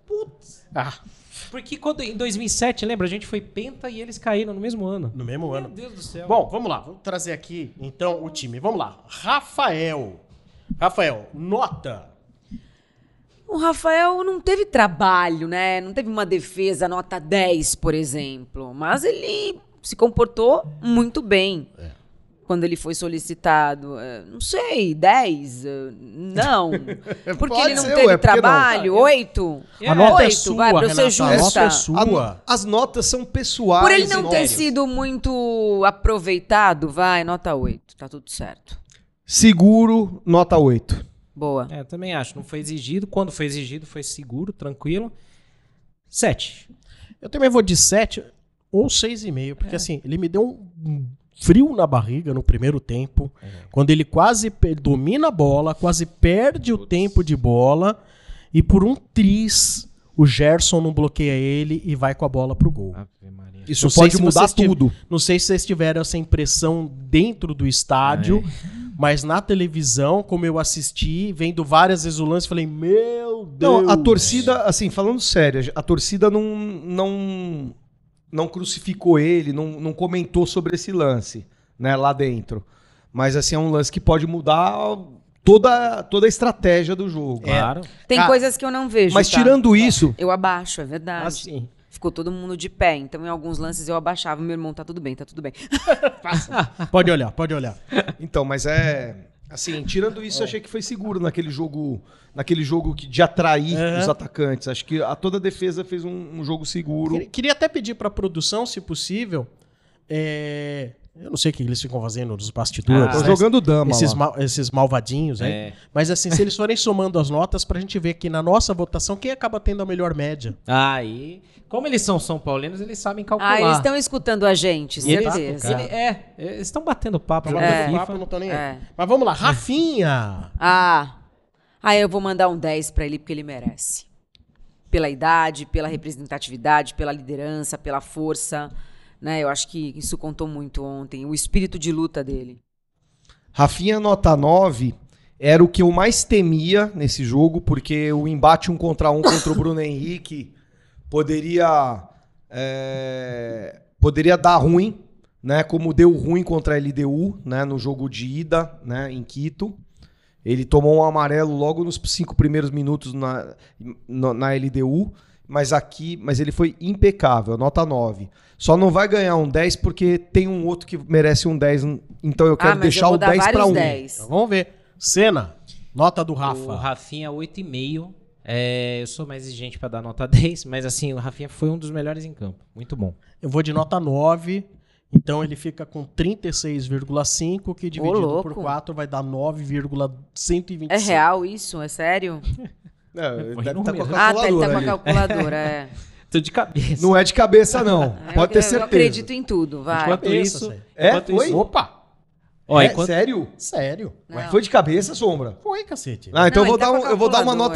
Ah, Porque quando, em 2007, lembra? A gente foi penta e eles caíram no mesmo ano. no mesmo ano. Meu Deus do céu. Bom, vamos lá. Vamos trazer aqui, então, o time. Vamos lá. Rafael. Rafael, nota. O Rafael não teve trabalho, né? Não teve uma defesa nota 10, por exemplo. Mas ele se comportou muito bem. Quando ele foi solicitado. Não sei, 10? Não. Porque Pode ele não ser, teve ué, por que não? trabalho? 8? A nota é 8, sua, vai, pra eu ser Renata, a nota é justa. sua. As notas são pessoais. Por ele não ter notas. sido muito aproveitado, vai, nota 8. Tá tudo certo. Seguro, nota 8. Boa. Eu também acho. Não foi exigido. Quando foi exigido, foi seguro, tranquilo. 7. Eu também vou de 7 ou 6,5, porque assim, ele me deu um frio na barriga no primeiro tempo, quando ele quase domina a bola, quase perde o tempo de bola, e por um tris, o Gerson não bloqueia ele e vai com a bola pro gol. Ave Maria. Isso Não sei pode se mudar vocês tudo. Não sei se vocês tiveram essa impressão dentro do estádio, mas na televisão, como eu assisti, vendo várias vezes o lance, falei, meu Deus. Não, a torcida, assim, falando sério, a torcida não crucificou ele, não comentou sobre esse lance, né, lá dentro. Mas, assim, é um lance que pode mudar toda a estratégia do jogo. Claro. Tem Cara, coisas que eu não vejo. Mas tá? tirando isso, Eu abaixo, é verdade. Assim. Ficou todo mundo de pé. Então, em alguns lances eu abaixava. Meu irmão, tá tudo bem, tá tudo bem. Pode olhar, pode olhar. então, mas assim, tirando isso, eu achei que foi seguro naquele jogo de atrair os atacantes. Acho que toda a defesa fez um jogo seguro. Queria até pedir pra produção, se possível, eu não sei o que eles ficam fazendo nos bastidores. Tô né? jogando dama Esses malvadinhos aí. É. Mas assim, se eles forem somando as notas pra gente ver aqui na nossa votação quem acaba tendo a melhor média. Aí, como eles são São Paulinos, eles sabem calcular. Ah, eles estão escutando a gente, E eles- certeza. eles estão batendo papo Pra lá bater na papo, FIFA. eu não tô nem aí. É. Mas vamos lá, Rafinha. Eu vou mandar um 10 pra ele porque ele merece. Pela idade, pela representatividade, pela liderança, pela força, né? Eu acho que isso contou muito ontem, o espírito de luta dele. Rafinha, nota 9, era o que eu mais temia nesse jogo, porque o embate 1 contra o Bruno Henrique poderia dar ruim, né? Como deu ruim contra a LDU, né? No jogo de ida, né? Em Quito. Ele tomou um amarelo logo nos 5 primeiros minutos na LDU, mas ele foi impecável, nota 9. Só não vai ganhar um 10 porque tem um outro que merece um 10, então eu quero mas deixar eu vou o dar 10 para vários 1. 10. Então, vamos ver. Senna, nota do O Rafa. Rafinha, 8,5. Eu sou mais exigente pra dar nota 10, mas assim, o Rafinha foi um dos melhores em campo. Muito bom. Eu vou de nota 9. Então ele fica com 36,5, que dividido louco. por 4 vai dar 9,125. É real isso? É sério? Deve Põe estar no com a número. Tá, ele tá com a ali. calculadora, Tô de cabeça. Não é de cabeça, não. Pode ter Eu certeza. acredito em tudo, vai. Enquanto Cabeça, isso... sério. enquanto Foi? isso- Opa! Ó, É, enquanto- sério? Sério. Não. Foi de cabeça, Sombra? Foi, cacete. Ah, então Não, eu ele tá com a vou dar uma calculadora. nota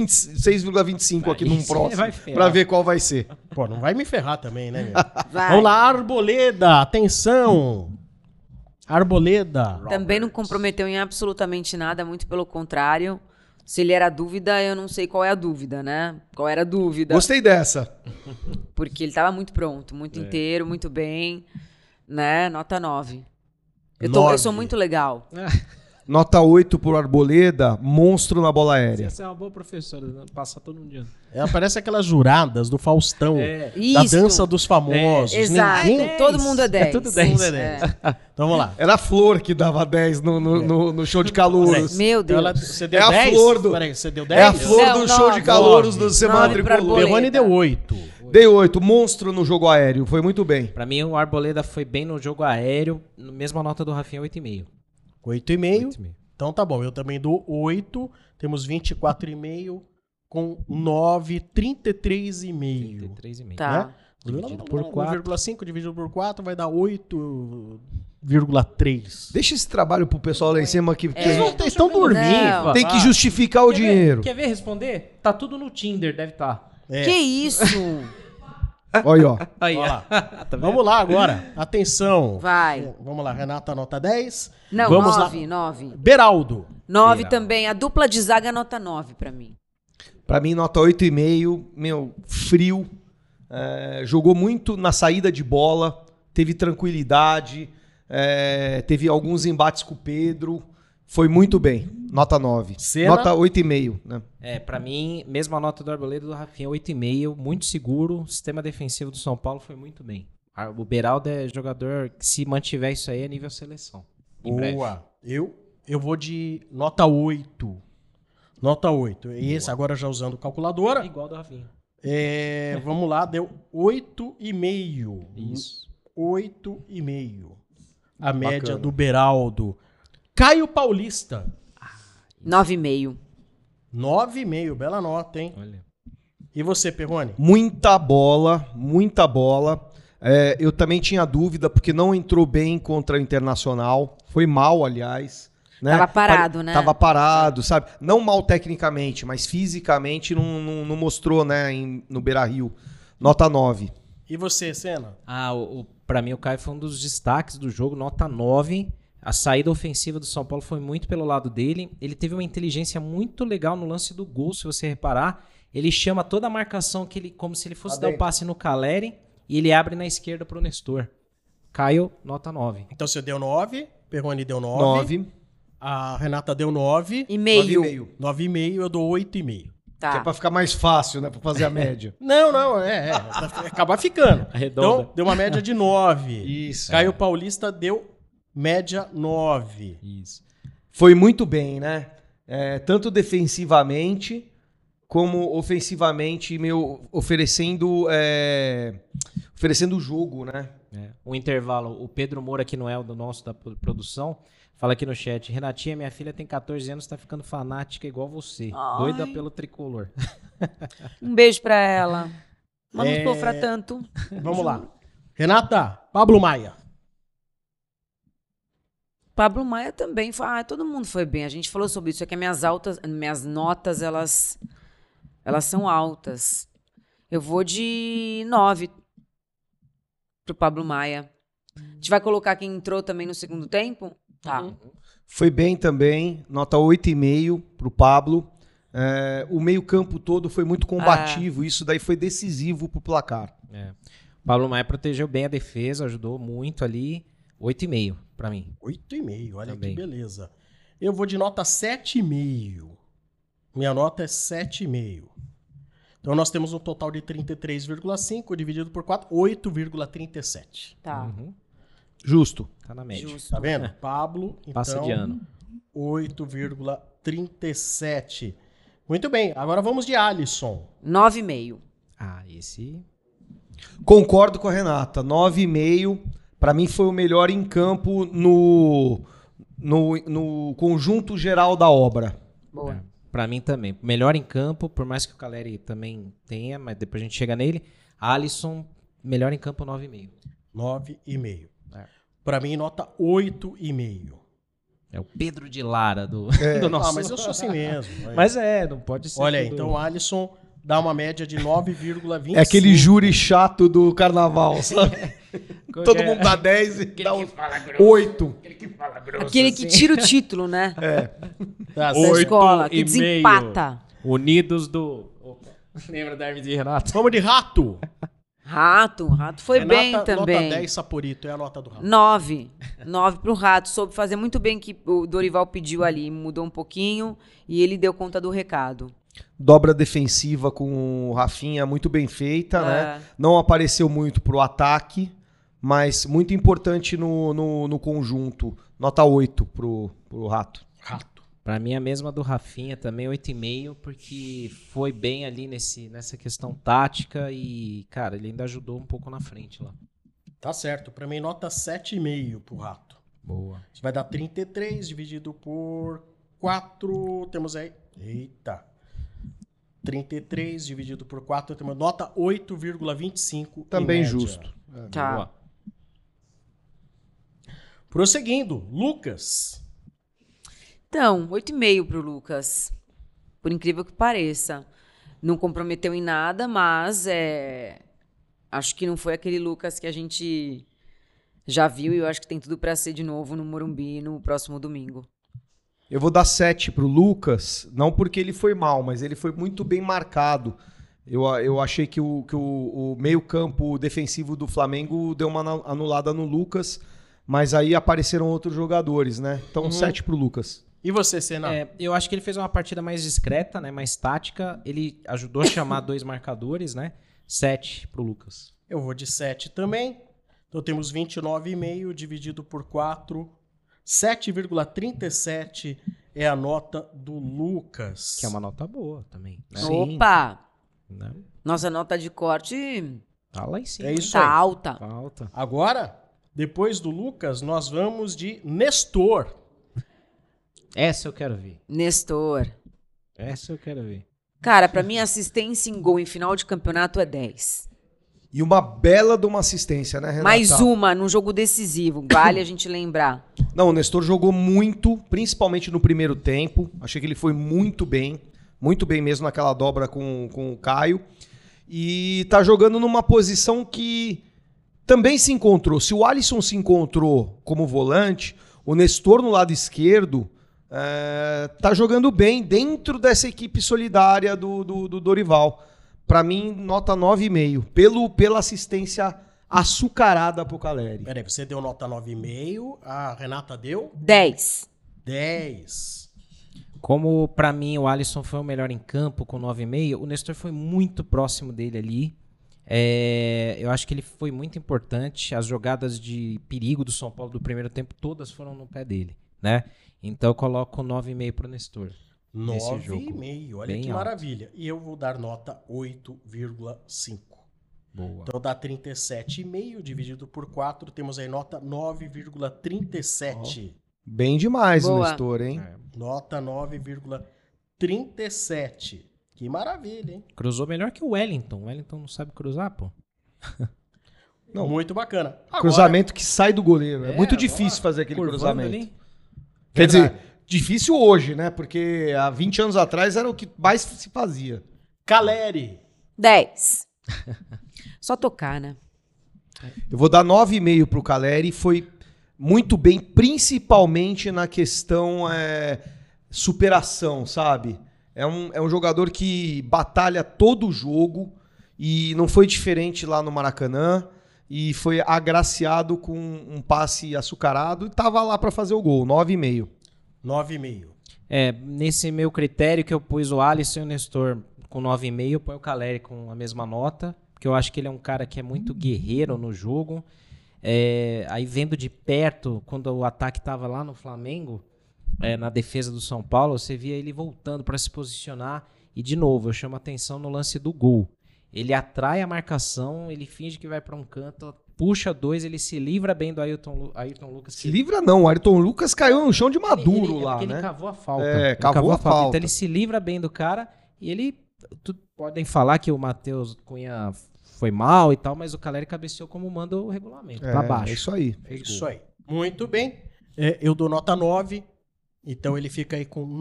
6,25 aqui num Aí você próximo, vai ferrar. pra ver qual vai ser. Pô, não vai me ferrar também, né, meu? Vai. Vamos lá, Arboleda, atenção! Arboleda. Também não comprometeu em absolutamente nada, muito pelo contrário. Se ele era dúvida, eu não sei qual é a dúvida, né? Qual era a dúvida? Gostei dessa. Porque ele tava muito pronto, muito inteiro, muito bem, né? Nota 9. Eu 9. sou muito legal. Nota 8 por Arboleda, monstro na bola aérea. Você é uma boa professora, né? Passa todo mundo de ano. Parece aquelas juradas do Faustão. É. Da Isso. dança dos famosos. Exato. Ninguém- Todo mundo é 10. tudo 10. Todo mundo é 10. Então vamos lá. Era a Flor que dava 10 no show de calouros. Meu Deus. Você deu É a 10? flor do- Peraí, você deu 10? É a Flor Não, do show de 9. calouros do Semana 9 pra Tricolor. Arboleda. Perrone deu 8. Dei 8, monstro no jogo aéreo, foi muito bem. Pra mim, o Arboleda foi bem no jogo aéreo, mesma nota do Rafinha, 8,5. 8,5. 8,5. Então tá bom, eu também dou 8. Temos 24,5 com 9, 33,5. 33,5. Tá. Dividido por 4. 1,5 dividido por 4 vai dar 8,3. Deixa esse trabalho pro pessoal lá em cima que Eles estão dormindo. Não. tem que justificar o dinheiro. Quer ver responder? Tá tudo no Tinder, deve estar. É. Que isso? Olha, ó. Aí, Olha lá. Tá vendo? Vamos lá agora. Atenção. Vai. Vamos lá, Renata, nota 10. Não, Vamos 9, lá. 9. Beraldo. 9 Viral. também. A dupla de zaga nota 9 pra mim. Pra mim, nota 8,5. Meu, frio. Jogou muito na saída de bola. Teve tranquilidade. Teve alguns embates com o Pedro. Foi muito bem. Nota 9. Senna? Nota 8,5, né? Pra mim, mesmo a nota do Arboleda e do Rafinha, 8,5, muito seguro. O sistema defensivo do São Paulo foi muito bem. O Beraldo é jogador que, se mantiver isso aí, é nível seleção. Em breve. Boa. Eu vou de nota 8. Nota 8. Esse agora já usando calculadora. Igual do Rafinha. Vamos lá, deu 8,5. Isso. 8,5. A média Bacana. do Beraldo. Caio Paulista. 9,5. 9,5. Bela nota, hein? Olha. E você, Perrone? Muita bola, muita bola. Eu também tinha dúvida, porque não entrou bem contra o Internacional. Foi mal, aliás. Né? Tava parado, né? Tava parado, sabe? Não mal tecnicamente, mas fisicamente não mostrou, né, no Beira-Rio. Nota 9. E você, Senna? Pra mim, o Caio foi um dos destaques do jogo, nota 9. A saída ofensiva do São Paulo foi muito pelo lado dele. Ele teve uma inteligência muito legal no lance do gol, se você reparar. Ele chama toda a marcação como se ele fosse dar o passe no Caleri e ele abre na esquerda pro Nestor. Caio, nota 9. Então você deu 9, Perrone deu 9. 9. A Renata deu 9. E meio. 9,5, eu dou 8,5. Tá. Que é pra ficar mais fácil, né? Pra fazer a média. Não, vai acabar ficando. Arredonda. Então, deu uma média de 9. Isso. Caio Paulista deu média 9. Isso. Foi muito bem, né? Tanto defensivamente como ofensivamente, oferecendo o jogo, né? Um intervalo. O Pedro Moura, que não é o do nosso da produção, fala aqui no chat: Renatinha, minha filha tem 14 anos, tá ficando fanática igual você. Ai. Doida pelo tricolor. Um beijo pra ela. Mas não sofra tanto. Vamos lá. Renata, Pablo Maia. Pablo Maia também foi. Todo mundo foi bem. A gente falou sobre isso. É que minhas notas, elas são altas. Eu vou de 9 pro Pablo Maia. A gente vai colocar quem entrou também no segundo tempo? Tá. Foi bem também, nota 8,5 pro Pablo. O meio-campo todo foi muito combativo, isso daí foi decisivo pro placar. O Pablo Maia protegeu bem a defesa, ajudou muito ali. 8,5 pra mim. 8,5, olha Também. que beleza. Eu vou de nota 7,5. Minha nota é 7,5. Então nós temos um total de 33,5 dividido por 4, 8,37. Tá. Justo. Tá na média. Justo. Tá vendo? Pablo, então, Passa de ano. 8,37. Muito bem, agora vamos de Alisson. 9,5. Esse... Concordo com a Renata, 9,5. Pra mim foi o melhor em campo no conjunto geral da obra. Boa. Pra mim também. Melhor em campo, por mais que o Caleri também tenha, mas depois a gente chega nele. Alisson, melhor em campo, 9,5. 9,5. Pra mim, nota 8,5. É o Pedro de Lara do nosso... Mas eu sou assim mesmo. Mas não pode ser. Olha aí, tudo- então o Alisson dá uma média de 9,25. É aquele júri chato do carnaval, sabe? Todo mundo dá 10 e dá 8. Aquele que tira o título, né? Tá, Da 8,5. escola, que 8,5. desempata. Unidos do... Opa. Lembra da Hermes e Renato? Vamos de Rato. Rato foi Renata, bem também. Nota 10, Saporito, é a nota do Rato. 9 pro Rato. Soube fazer muito bem que o Dorival pediu ali. Mudou um pouquinho e ele deu conta do recado. Dobra defensiva com o Rafinha, muito bem feita, né? Não apareceu muito pro ataque, mas muito importante no conjunto. Nota 8 pro Rato. Rato. Pra mim, a mesma do Rafinha também, 8,5, porque foi bem ali nessa questão tática e, cara, ele ainda ajudou um pouco na frente lá. Tá certo. Pra mim, nota 7,5 pro Rato. Boa. Isso vai dar 33 dividido por 4. Temos aí. Eita. 33 dividido por 4. Temos nota 8,25. Também em média. justo. Tá. Boa. Prosseguindo. Lucas. Então, 8,5 pro Lucas. Por incrível que pareça. Não comprometeu em nada, mas acho que não foi aquele Lucas que a gente já viu e eu acho que tem tudo pra ser de novo no Morumbi no próximo domingo. Eu vou dar 7 pro Lucas, não porque ele foi mal, mas ele foi muito bem marcado. Eu achei que o meio-campo defensivo do Flamengo deu uma anulada no Lucas, mas aí apareceram outros jogadores, né? Então, 7 pro Lucas. E você, Senna? Eu acho que ele fez uma partida mais discreta, né? Mais tática. Ele ajudou a chamar 2 marcadores, né? 7 pro Lucas. Eu vou de 7 também. Então temos 29,5 dividido por 4. 7,37 é a nota do Lucas. Que é uma nota boa também, né? Sim. Opa! Né? Nossa nota de corte Tá lá em cima. É isso tá aí. alta. Tá alta. Agora, depois do Lucas, nós vamos de Nestor. Essa eu quero ver. Nestor. Essa eu quero ver. Cara, pra mim, assistência em gol em final de campeonato é 10. E uma bela de uma assistência, né, Renata? Mais uma num jogo decisivo. Vale a gente lembrar. Não, o Nestor jogou muito, principalmente no primeiro tempo. Achei que ele foi muito bem mesmo naquela dobra com o Caio. E tá jogando numa posição que também se encontrou. Se o Alisson se encontrou como volante, o Nestor no lado esquerdo tá jogando bem dentro dessa equipe solidária do Dorival. Pra mim, nota 9,5. Pela assistência açucarada pro Caleri. Peraí, você deu nota 9,5, a Renata deu 10. 10. Como pra mim o Alisson foi o melhor em campo com 9,5, o Nestor foi muito próximo dele ali. Eu acho que ele foi muito importante. As jogadas de perigo do São Paulo do primeiro tempo, todas foram no pé dele, né? Então eu coloco 9,5 pro Nestor. 9,5. Olha Bem que alto. maravilha. E eu vou dar nota 8,5. Boa. Então dá 37,5 dividido por 4. Temos aí nota 9,37. Bem demais o Boa. Nestor, hein? Nota 9,37. Que maravilha, hein? Cruzou melhor que o Wellington. O Wellington não sabe cruzar, pô. Não. Muito bacana. Agora, Cruzamento que sai do goleiro. É muito agora, difícil fazer aquele curvando cruzamento. ali. Quer Verdade. dizer, difícil hoje, né? Porque há 20 anos atrás era o que mais se fazia. Caleri. 10. Só tocar, né? Eu vou dar 9,5 pro Caleri. Foi muito bem, principalmente na questão superação, sabe? É um jogador que batalha todo o jogo e não foi diferente lá no Maracanã. E foi agraciado com um passe açucarado e tava lá para fazer o gol. 9,5. 9,5. Nesse meu critério que eu pus o Alisson e o Nestor com 9,5, eu ponho o Caleri com a mesma nota, porque eu acho que ele é um cara que é muito guerreiro no jogo. Aí vendo de perto, quando o ataque estava lá no Flamengo, na defesa do São Paulo, você via ele voltando para se posicionar. E de novo, eu chamo a atenção no lance do gol. Ele atrai a marcação, ele finge que vai para um canto, puxa 2, ele se livra bem do Ayrton Lucas. Se livra não, o Ayrton Lucas caiu no chão de maduro lá, porque né? ele cavou a falta. É, cavou a falta. Então ele se livra bem do cara e ele... Podem falar que o Matheus Cunha foi mal e tal, mas o Caleri cabeceou como manda o regulamento, pra baixo. É isso aí. É isso aí. Muito bem. Eu dou nota 9. Então ele fica aí com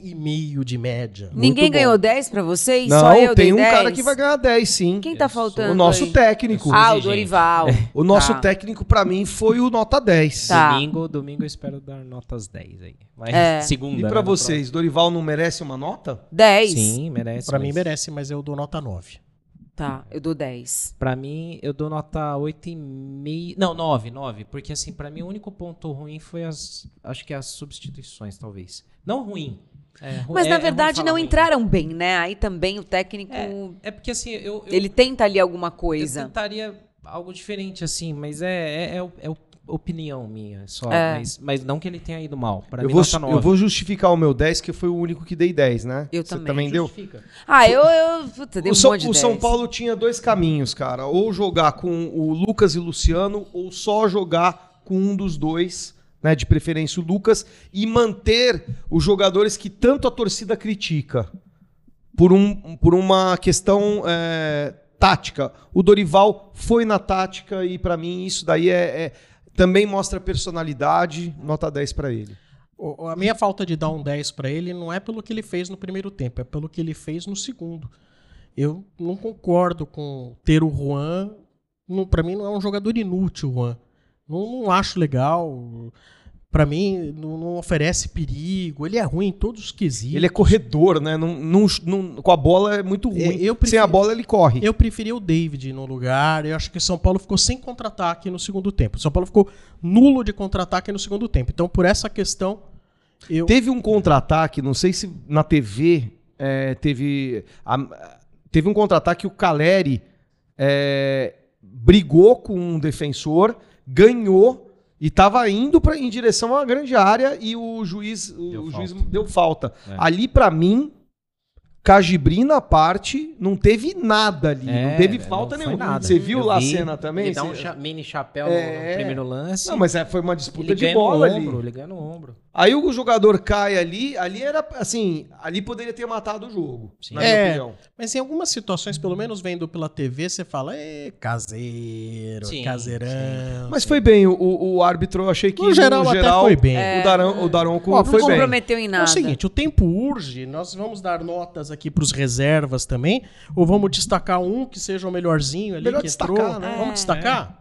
9,5 de média. Ninguém Muito bom. ganhou 10 pra vocês? Não, Só eu tem dei um 10? cara que vai ganhar 10, sim. Quem tá faltando O nosso aí? técnico. Ah, o exigente. Dorival. O nosso Tá. técnico, pra mim, foi o nota 10. Tá. Domingo eu espero dar notas 10 aí. Mas segunda. E né, pra no vocês, Dorival não merece uma nota? 10. próximo. Sim, merece. Pra mim mas merece, mas eu dou nota 9. Tá, eu dou 10. Pra mim, eu dou nota 8,5. Não, 9. Porque assim, pra mim o único ponto ruim foi acho que as substituições, talvez. Não ruim. Mas na ruim verdade falar não ruim. entraram bem, né? Aí também o técnico, É porque assim, ele tenta ali alguma eu coisa. tentaria algo diferente, assim, mas é opinião minha só. É. Mas não que ele tenha ido mal. Pra Eu mim, vou, nota 9. eu vou justificar o meu 10, que foi o único que dei 10, né? Eu Você também. também deu? Justifica. Ah, eu puta, dei um monte de O 10. São Paulo tinha dois caminhos, cara. Ou jogar com o Lucas e o Luciano, ou só jogar com um dos dois, né? De preferência o Lucas, e manter os jogadores que tanto a torcida critica. Por uma questão tática. O Dorival foi na tática e, pra mim, isso daí também mostra personalidade. Nota 10 pra ele. A minha falta de dar um 10 pra ele não é pelo que ele fez no primeiro tempo, é pelo que ele fez no segundo. Eu não concordo com ter o Juan. Pra mim não é um jogador inútil, o Juan. Não acho legal. Pra mim não oferece perigo. Ele é ruim em todos os quesitos. Ele é corredor, né? Com a bola é muito ruim. Eu prefiro- Sem a bola ele corre. Eu preferia o David no lugar. Eu acho que o São Paulo ficou sem contra-ataque no segundo tempo. O São Paulo ficou nulo de contra-ataque no segundo tempo. Então, por essa questão, Teve um contra-ataque, não sei se na TV teve um contra-ataque que o Caleri brigou com um defensor, ganhou e estava indo em direção a uma grande área e o juiz deu falta. Ali, para mim, Cajibrina à parte, não teve nada ali. Não teve falta nenhuma. Você viu lá a cena também? Ele dá um mini chapéu no primeiro lance. Não, mas foi uma disputa de bola ali. Ele ganha no ombro. Aí o jogador cai ali era assim, ali poderia ter matado o jogo, na minha opinião. Mas em algumas situações, pelo menos vendo pela TV, você fala, caseiro, caseirão. Sim. Mas foi bem, o árbitro, eu achei que no geral até foi bem. O Daronco não foi bem. Não comprometeu em nada. É o seguinte, o tempo urge, nós vamos dar notas aqui pros reservas também, ou vamos destacar um que seja o melhorzinho ali Melhor que destacar, entrou? né? Vamos destacar?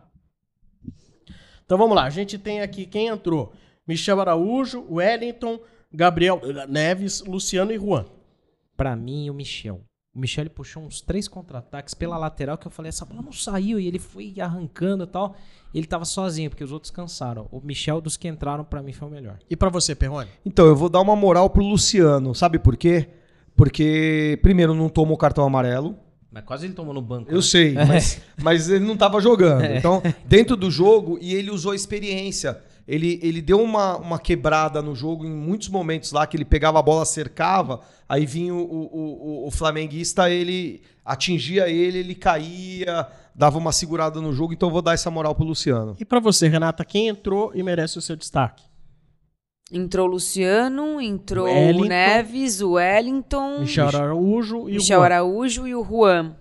Então vamos lá, a gente tem aqui quem entrou. Michel Araújo, Wellington, Gabriel Neves, Luciano e Juan. Pra mim, o Michel. O Michel ele puxou uns 3 contra-ataques pela lateral que eu falei, essa bola não saiu. E ele foi arrancando e tal. Ele tava sozinho, porque os outros cansaram. O Michel, dos que entraram, pra mim foi o melhor. E pra você, Perrone? Então, eu vou dar uma moral pro Luciano. Sabe por quê? Porque, primeiro, não tomou cartão amarelo. Mas quase ele tomou no banco. Eu sei, mas ele não tava jogando. Então, dentro do jogo, e ele usou a experiência. Ele deu uma quebrada no jogo em muitos momentos lá, que ele pegava a bola, cercava, aí vinha o flamenguista, ele atingia ele caía, dava uma segurada no jogo, então eu vou dar essa moral pro Luciano. E pra você, Renata, quem entrou e merece o seu destaque? Entrou o Luciano, entrou Wellington, o Neves, o Wellington, Michel Araújo e Michel Araújo e o Juan.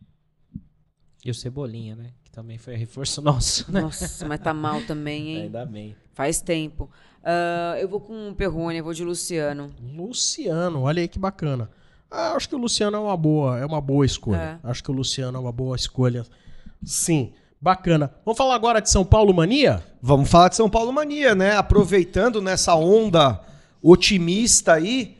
E o Cebolinha, né? Que também foi reforço nosso, né? Nossa, mas tá mal também, hein? Ainda bem. Faz tempo. Eu vou com o Perrone, eu vou de Luciano. Luciano, olha aí que bacana. Acho que o Luciano é uma boa escolha. Acho que o Luciano é uma boa escolha. Sim, bacana. Vamos falar agora de São Paulo Mania? Vamos falar de São Paulo Mania, né? Aproveitando nessa onda otimista aí.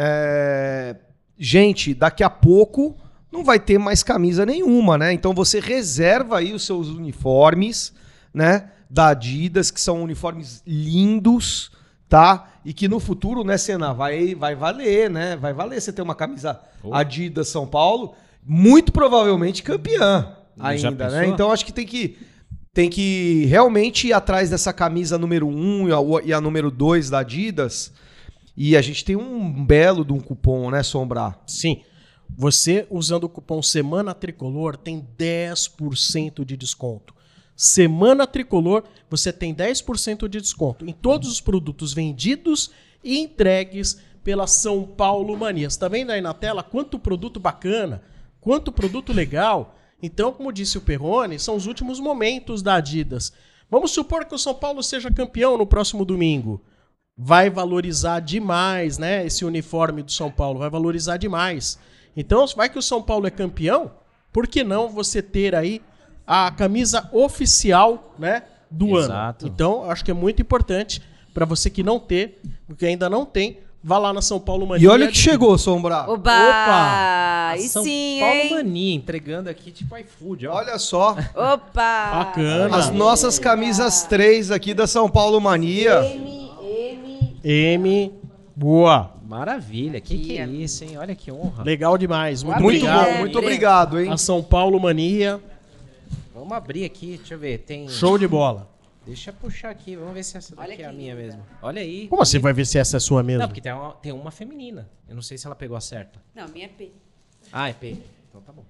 Gente, daqui a pouco não vai ter mais camisa nenhuma, né? Então você reserva aí os seus uniformes, né? Da Adidas, que são uniformes lindos, tá? E que no futuro, né, Senna, vai valer, né? Vai valer você ter uma camisa Adidas São Paulo, muito provavelmente campeã ainda, né? Então acho que tem que realmente ir atrás dessa camisa número 1 e a número 2 da Adidas. E a gente tem um belo de um cupom, né, Sombra? Sim. Você, usando o cupom Semana Tricolor, tem 10% de desconto. Semana Tricolor, você tem 10% de desconto em todos os produtos vendidos e entregues pela São Paulo Mania. Você tá vendo aí na tela quanto produto bacana, quanto produto legal. Então, como disse o Perrone, são os últimos momentos da Adidas. Vamos supor que o São Paulo seja campeão no próximo domingo. Vai valorizar demais, né? Esse uniforme do São Paulo vai valorizar demais. Então, vai que o São Paulo é campeão, por que não você ter aí a camisa oficial, né, do ano? Então, acho que é muito importante para você que não ter, porque ainda não tem, vá lá na São Paulo Mania. E olha que chegou, Sombra. Opa! E São sim, Paulo hein? Mania, entregando aqui tipo iFood, ó. Olha só. Opa! Bacana. As nossas camisas 3 aqui da São Paulo Mania. M, boa. Maravilha, que é isso, hein? Olha que honra. Legal demais, muito Muito obrigado. bom, muito obrigado, hein? A São Paulo Mania, Vamos abrir aqui, deixa eu ver, tem... show de bola. Deixa eu puxar aqui, vamos ver se essa daqui é a minha mesmo. Olha aí. Como você vai ver se essa é sua mesmo? Não, porque tem uma feminina. Eu não sei se ela pegou a certa. Não, minha é P. Ah, é P. Então tá bom.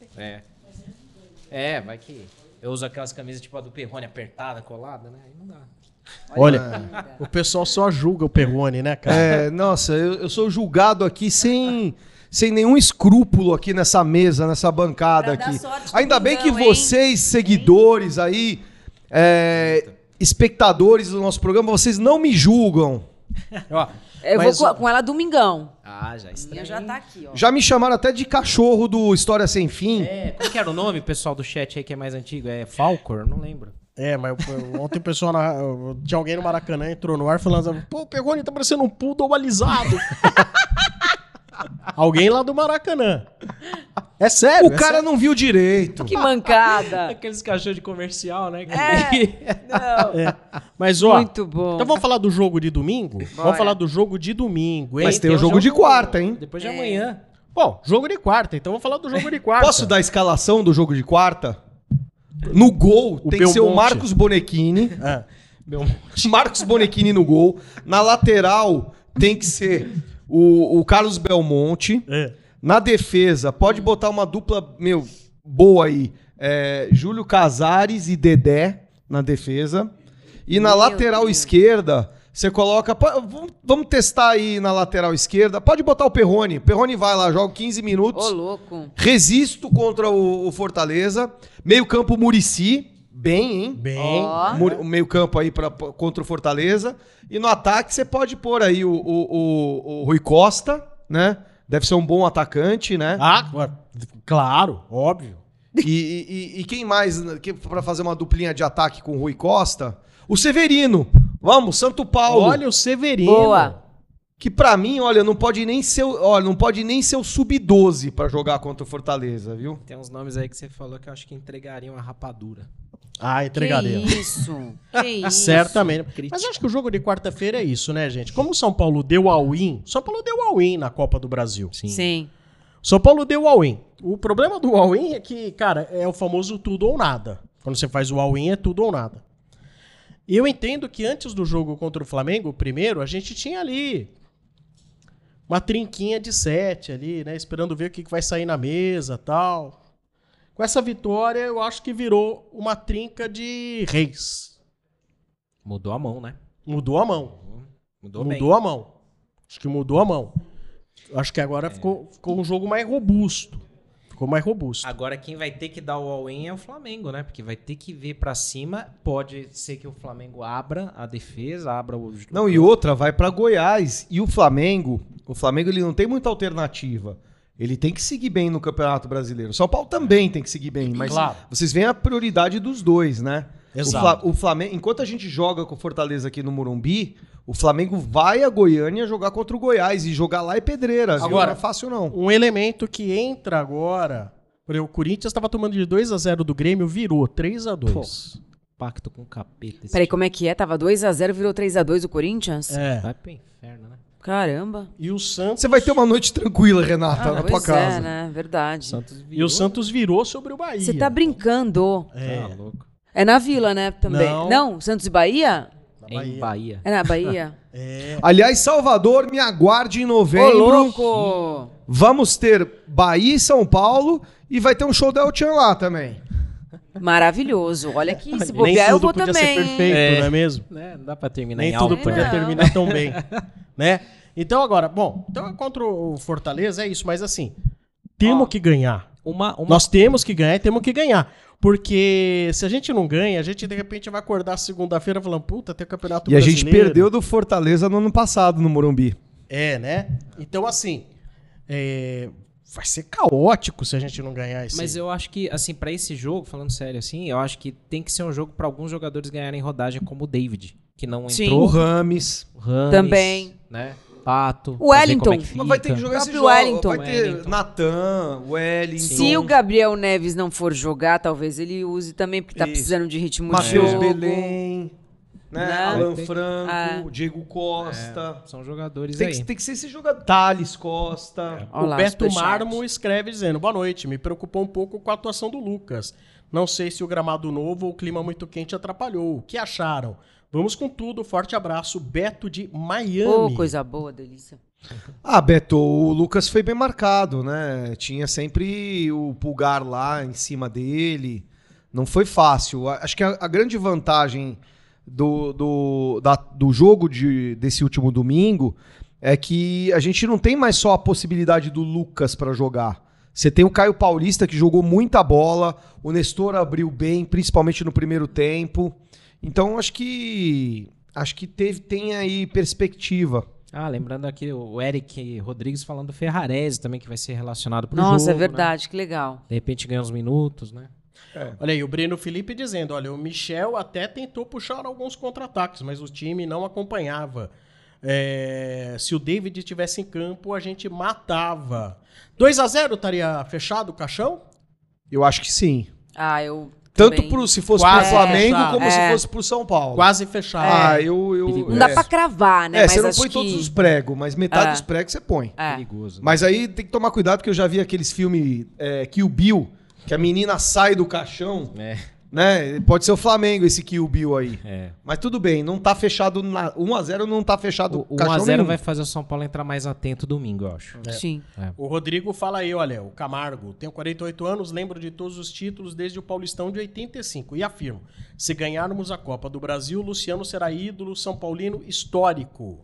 Vai que eu uso aquelas camisas tipo a do Perrone apertada, colada, né? Aí não dá. Olha, o pessoal só julga o Perrone, né, cara? Nossa, eu sou julgado aqui sem nenhum escrúpulo aqui nessa mesa, nessa bancada Pra dar aqui. sorte no Ainda bem que domingão, hein? vocês, seguidores aí, espectadores do nosso programa, vocês não me julgam. Ó, Eu mas, vou com ela domingão. Ah, já estranho. Minha já tá aqui, ó. Já me chamaram até de cachorro do História Sem Fim. Como que era o nome, pessoal do chat aí que é mais antigo? É Falcor? Não lembro. mas ontem o pessoal, tinha alguém no Maracanã, entrou no ar falando, pô, o Perrone tá parecendo um poodle alisado. Alguém lá do Maracanã. É sério. O cara não viu direito. Que mancada. Aqueles cachorros de comercial, né? Não. Mas, ó, Muito bom. então vamos falar do jogo de domingo? Bora. Vamos falar do jogo de domingo, hein? Mas tem o jogo de quarta, hein? Depois de amanhã. Bom, jogo de quarta, então vamos falar do jogo de quarta. Posso dar a escalação do jogo de quarta? No gol O tem que ser o Belmonte. Marcos Bonechini. Ah, Marcos Bonechini no gol. Na lateral tem que ser o Carlos Belmonte. é. Na defesa, pode botar uma dupla, boa aí. Júlio Casares e Dedé na defesa. E na Meu lateral Deus. esquerda, você coloca... Vamos testar aí na lateral esquerda. Pode botar o Perrone. O Perrone vai lá, joga 15 minutos. Ô, louco. Resisto contra o Fortaleza. Meio campo Muricy. Bem, hein? Bem. Ó. O meio campo aí contra o Fortaleza. E no ataque você pode pôr aí o Rui Costa, né? Deve ser um bom atacante, né? Ah, claro, óbvio. E quem mais pra fazer uma duplinha de ataque com o Rui Costa? O Severino. Vamos, Santo Paulo. Olha o Severino. Boa. Que pra mim, olha, não pode nem ser o sub-12 pra jogar contra o Fortaleza, viu? Tem uns nomes aí que você falou que eu acho que entregariam a rapadura. Ah, entregaria. Que isso? Que isso? Certamente. Crítico. Mas acho que o jogo de quarta-feira é isso, né, gente? Como o São Paulo deu all-in, São Paulo deu all-in na Copa do Brasil. Sim. São Paulo deu all-in. O problema do all-in é que, cara, é o famoso tudo ou nada. Quando você faz o all-in é tudo ou nada. E eu entendo que antes do jogo contra o Flamengo, primeiro, a gente tinha ali uma trinquinha de 7 ali, né? Esperando ver o que vai sair na mesa e tal. Com essa vitória, eu acho que virou uma trinca de reis. Mudou a mão, né? Mudou a mão. Mudou bem. Mudou a mão. Acho que mudou a mão. Acho que agora ficou um jogo mais robusto. Ficou mais robusto. Agora quem vai ter que dar o all-in é o Flamengo, né? Porque vai ter que vir pra cima. Pode ser que o Flamengo abra a defesa, abra o... Não, e outra, vai pra Goiás. E o Flamengo ele não tem muita alternativa. Ele tem que seguir bem no Campeonato Brasileiro. O São Paulo também tem que seguir bem, mas Claro. vocês veem a prioridade dos dois, né? Exato. O Flamengo, enquanto a gente joga com o Fortaleza aqui no Morumbi, o Flamengo vai a Goiânia jogar contra o Goiás e jogar lá é pedreira. Viu? Agora, Não é fácil não. Um elemento que entra agora... Por exemplo, o Corinthians estava tomando de 2-0 do Grêmio, virou 3-2. Pacto com o capeta. Peraí, como é que é? Tava 2-0, virou 3-2 o Corinthians? É. Vai pro inferno, né? Caramba. E o Santos... Você vai ter uma noite tranquila, Renata, na tua Pois casa. é, né? Verdade. Santos E virou. o Santos virou sobre o Bahia. Você tá brincando. É, Tá louco. É na Vila, né? Também. Não. Santos e Bahia? na Em Bahia. É na Bahia? É. Aliás, Salvador, me aguarde em Ô, novembro. louco! Vamos ter Bahia e São Paulo e vai ter um show da El Chan lá também. Maravilhoso. Olha que se Nem bobear eu tudo vou podia também. ser perfeito, É. não é mesmo? Né? Não dá pra terminar Nem em tudo alta. podia Não. terminar tão bem, né? Então agora, bom, então contra o Fortaleza é isso, mas assim, temos que ganhar. Nós temos que ganhar e temos que ganhar. Porque se a gente não ganha, a gente de repente vai acordar segunda-feira falando, puta, tem o Campeonato E a Brasileiro. gente perdeu do Fortaleza no ano passado, no Morumbi. É, né? Então assim, vai ser caótico se a gente não ganhar esse... Mas eu acho que, assim, pra esse jogo, falando sério, assim, eu acho que tem que ser um jogo pra alguns jogadores ganharem rodagem, como o David, que não Sim. O entrou. Rames. O Rames, Também. né? Pato. O pra ver Wellington. como é que Mas vai ter que fica. jogar esse Próprio jogo. Wellington. Vai ter Wellington. Natan, Wellington. Se o Gabriel Neves não for jogar, talvez ele use também, porque tá Isso. precisando de ritmo de Matheus jogo. Belém, né? Né? Alan Vai ter- Franco, Diego Costa. São jogadores Tem, aí. tem que ser esse jogador. Thales Costa. Olha O lá, Beto superchat. Marmo escreve dizendo, boa noite, me preocupou um pouco com a atuação do Lucas. Não sei se o gramado novo ou o clima muito quente atrapalhou. O que acharam? Vamos com tudo, forte abraço. Beto de Miami. Ô, coisa boa, delícia. Ah, Beto, o Lucas foi bem marcado, né? Tinha sempre o pulgar lá em cima dele. Não foi fácil. Acho que a grande vantagem do jogo desse último domingo é que a gente não tem mais só a possibilidade do Lucas para jogar. Você tem o Caio Paulista, que jogou muita bola, o Nestor abriu bem, principalmente no primeiro tempo. Então, acho que tem aí perspectiva. Ah, lembrando aqui o Eric Rodrigues falando do Ferrarese também, que vai ser relacionado pro jogo. Nossa, é né? verdade, que legal. De repente ganha uns minutos, né? Olha aí, o Breno Felipe dizendo, olha, o Michel até tentou puxar alguns contra-ataques, mas o time não acompanhava. Se o David estivesse em campo, a gente matava. 2-0 estaria fechado o caixão? Eu acho que sim. Eu Tanto também. se fosse Quase pro Flamengo, fechado. como se fosse pro São Paulo. Quase fechado. Não dá pra cravar, né? Mas você não acho põe que... todos os pregos, mas metade dos pregos você põe. Perigoso. Mas aí tem que tomar cuidado, porque eu já vi aqueles filmes Kill Bill, que a menina sai do caixão, né? Pode ser o Flamengo esse Kill Bill aí. Mas tudo bem, não tá fechado, 1-0 não tá fechado O caixão 1-0 nenhum. vai fazer o São Paulo entrar mais atento domingo, eu acho. Sim. O Rodrigo fala aí, olha, o Camargo, tenho 48 anos, lembro de todos os títulos desde o Paulistão de 85 e afirmo, se ganharmos a Copa do Brasil, Luciano será ídolo São Paulino histórico.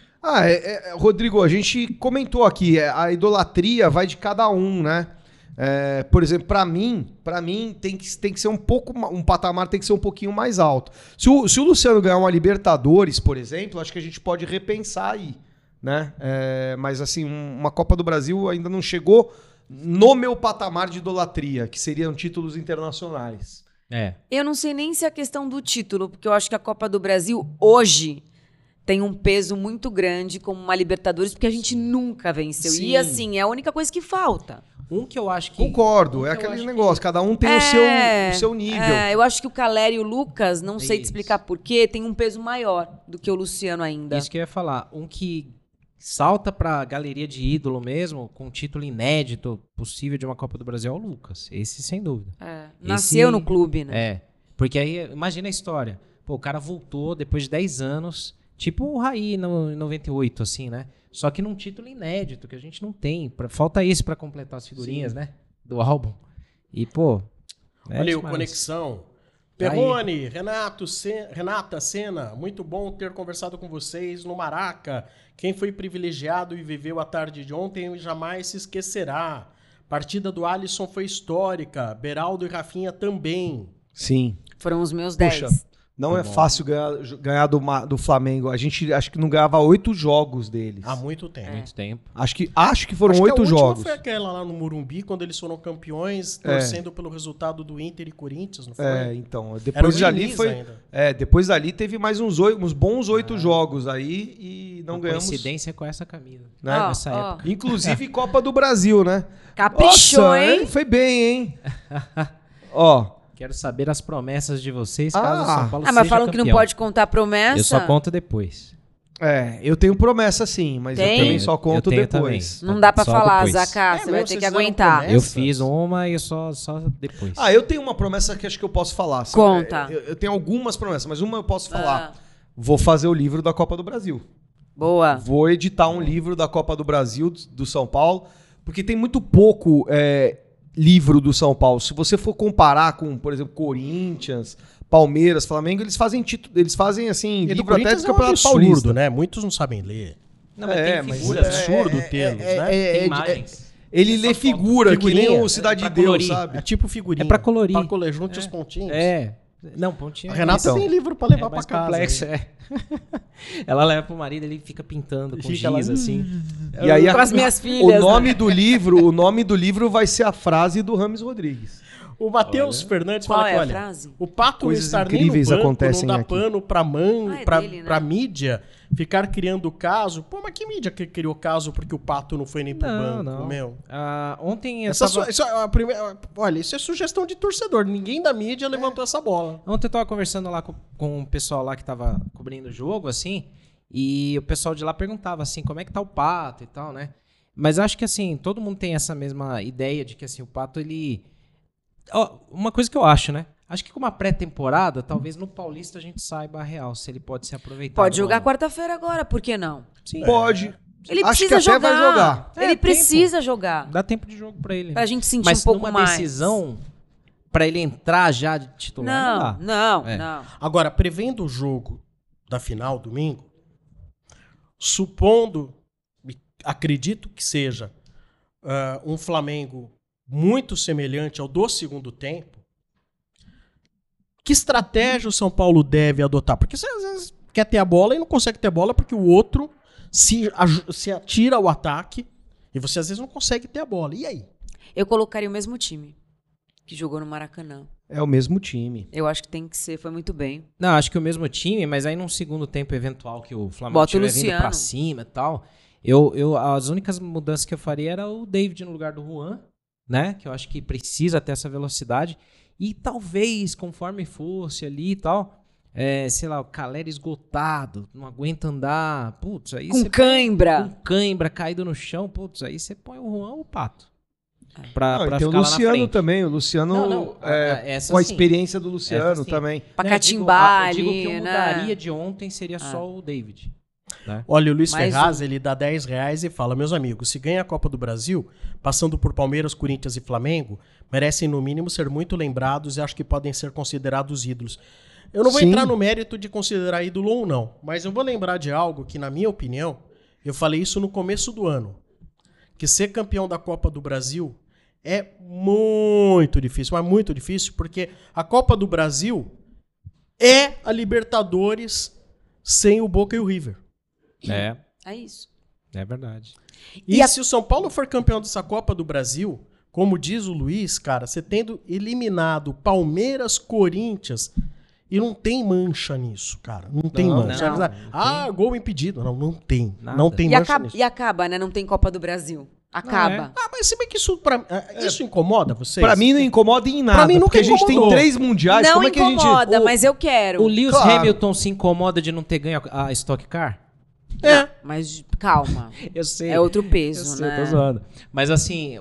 Rodrigo, a gente comentou aqui, a idolatria vai de cada um, né? Por exemplo, pra mim tem que ser um patamar tem que ser um pouquinho mais alto. Se o Luciano ganhar uma Libertadores, por exemplo, acho que a gente pode repensar aí, né? Mas assim, uma Copa do Brasil ainda não chegou no meu patamar de idolatria, que seriam títulos internacionais. Eu não sei nem se é a questão do título, porque eu acho que a Copa do Brasil hoje tem um peso muito grande como uma Libertadores, porque a gente nunca venceu. Sim. E assim, é a única coisa que falta. Um que eu acho que... Concordo, aquele negócio, cada um tem o seu nível. Eu acho que o Caleri e o Lucas, não sei te Isso. explicar porquê, tem um peso maior do que o Luciano ainda. Isso que eu ia falar. Um que salta pra galeria de ídolo mesmo, com um título inédito possível de uma Copa do Brasil, é o Lucas. Esse, sem dúvida. Nasceu no clube, né? Porque aí, imagina a história. Pô, o cara voltou depois de 10 anos, tipo o Raí em 98, assim, né? Só que num título inédito, que a gente não tem. Falta esse pra completar as figurinhas, né? Do álbum. E, pô... Olha aí, o Conexão. Perrone, Renata Senna, muito bom ter conversado com vocês no Maraca. Quem foi privilegiado e viveu a tarde de ontem jamais se esquecerá. Partida do Alisson foi histórica, Beraldo e Rafinha também. Sim. Foram os meus 10. Puxa, não é fácil ganhar do Flamengo. A gente acho que não ganhava 8 jogos deles. Há muito tempo. Muito tempo. Acho que foram Acho que 8 a última jogos. foi aquela lá no Morumbi, quando eles foram campeões, torcendo pelo resultado do Inter e Corinthians, não foi? Então, Era depois o dali Diniz foi. ainda. Depois dali teve mais uns bons 8 jogos aí e não ganhamos. Coincidência com essa camisa. Né? Nessa época. Inclusive Copa do Brasil, né? Caprichou, Nossa, hein? Foi bem, hein? Ó. Quero saber as promessas de vocês caso o São Paulo seja mas falam que não campeão. pode contar promessa. Eu só conto depois. Eu tenho promessa sim, mas Tem? eu também só conto Eu tenho depois. Não dá pra Só falar, depois. Zacá. Você vai mesmo? ter que Vocês fizeram aguentar. promessa? Eu fiz uma e só depois. Eu tenho uma promessa que acho que eu posso falar. Conta. Eu tenho algumas promessas, mas uma eu posso falar. Vou fazer o livro da Copa do Brasil. Boa. Vou editar um livro da Copa do Brasil, do São Paulo, porque tem muito pouco livro do São Paulo. Se você for comparar com, por exemplo, Corinthians, Palmeiras, Flamengo, eles fazem assim, E do livro até Corinthians do é um Campeonato absurdo, Paulista. né? Muitos não sabem ler. Não, mas tem mas figuras, é absurdo tê-los, né? tem imagens. Ele lê figura, que nem Figurinha, o Cidade pra de Deus, colorir. sabe? É tipo figurinha. É pra colorir. Pra colorir, junte os pontinhos. Não, pontinho. A Renata Então. tem livro pra levar pra mais casa. complexo, hein? Ela leva pro marido, ele fica pintando com Fica giz, lá, assim. E aí Com as minhas o filhas. nome do livro vai ser a frase do Rames Rodrigues. O Matheus Fernandes Qual fala é que, a olha, frase? o Pato Coisas não estar nem no incríveis banco, acontecem não dá aqui. pano pra é dele, né? pra mídia ficar criando caso. Pô, mas que mídia que criou caso porque o Pato não foi nem pro banco, meu? Ontem eu Essa tava... isso é a primeira, olha, isso é sugestão de torcedor. Ninguém da mídia levantou essa bola. Ontem eu tava conversando lá com o pessoal lá que tava cobrindo o jogo, assim, e o pessoal de lá perguntava, assim, como é que tá o Pato e tal, né? Mas acho que, assim, todo mundo tem essa mesma ideia de que, assim, o Pato, ele... uma coisa que eu acho, né? Acho que com uma pré-temporada, talvez no Paulista a gente saiba a real, se ele pode ser aproveitado. Pode ou jogar não. quarta-feira agora, por que não? Sim. Pode. Ele Acho precisa que até jogar. vai jogar. Ele tempo. precisa jogar. Dá tempo de jogo pra ele. Pra gente sentir Mas um pouco numa mais. decisão, pra ele entrar já de titular, não dá. Não. Agora, prevendo o jogo da final, domingo, supondo, acredito que seja um Flamengo muito semelhante ao do segundo tempo, que estratégia o São Paulo deve adotar? Porque você às vezes quer ter a bola e não consegue ter a bola porque o outro se atira ao ataque e você às vezes não consegue ter a bola. E aí? Eu colocaria o mesmo time que jogou no Maracanã. É o mesmo time. Eu acho que tem que ser, foi muito bem. Não, acho que o mesmo time, mas aí num segundo tempo eventual que o Flamengo Bota o estiver vindo pra Luciano. cima e tal, as únicas mudanças que eu faria era o David no lugar do Juan, né? Que eu acho que precisa ter essa velocidade. E talvez, conforme fosse ali e tal, sei lá, o Calera esgotado, não aguenta andar, putz, aí Com você cãibra. com cãibra, caído no chão, putz, aí você põe o Juan ou o Pato. Não, Pra e tem o ficar lá na Luciano frente. também. O Luciano, Não, essa com a sim. experiência do Essa Luciano sim. também. Pra Né, catimbar eu digo ali, que eu né? mudaria de ontem seria só o David. Né? Olha, o Luiz Mais Ferraz, ele dá R$10 e fala, meus amigos, se ganha a Copa do Brasil, passando por Palmeiras, Corinthians e Flamengo, merecem no mínimo ser muito lembrados e acho que podem ser considerados ídolos. Eu não vou Sim. entrar no mérito de considerar ídolo ou não, mas eu vou lembrar de algo que, na minha opinião, eu falei isso no começo do ano, que ser campeão da Copa do Brasil é muito difícil, mas muito difícil, porque a Copa do Brasil é a Libertadores sem o Boca e o River. É isso. É verdade. E se o São Paulo for campeão dessa Copa do Brasil, como diz o Luiz, cara, você tendo eliminado Palmeiras, Corinthians, e não tem mancha nisso, cara. Não tem Não, mancha. não Gol impedido. Não tem. Nada. Não tem E, mancha nisso. acaba, né? Não tem Copa do Brasil. Acaba. Mas se bem que isso incomoda vocês? Pra mim não incomoda em nada. Pra mim nunca porque a gente tem incomodou. 3 mundiais. Não Como é que a gente... incomoda, mas eu quero. O Lewis Claro. Hamilton se incomoda de não ter ganho a Stock Car? É. Mas calma. Eu sei. É outro peso, Eu sei, né? tô zoando. Mas assim,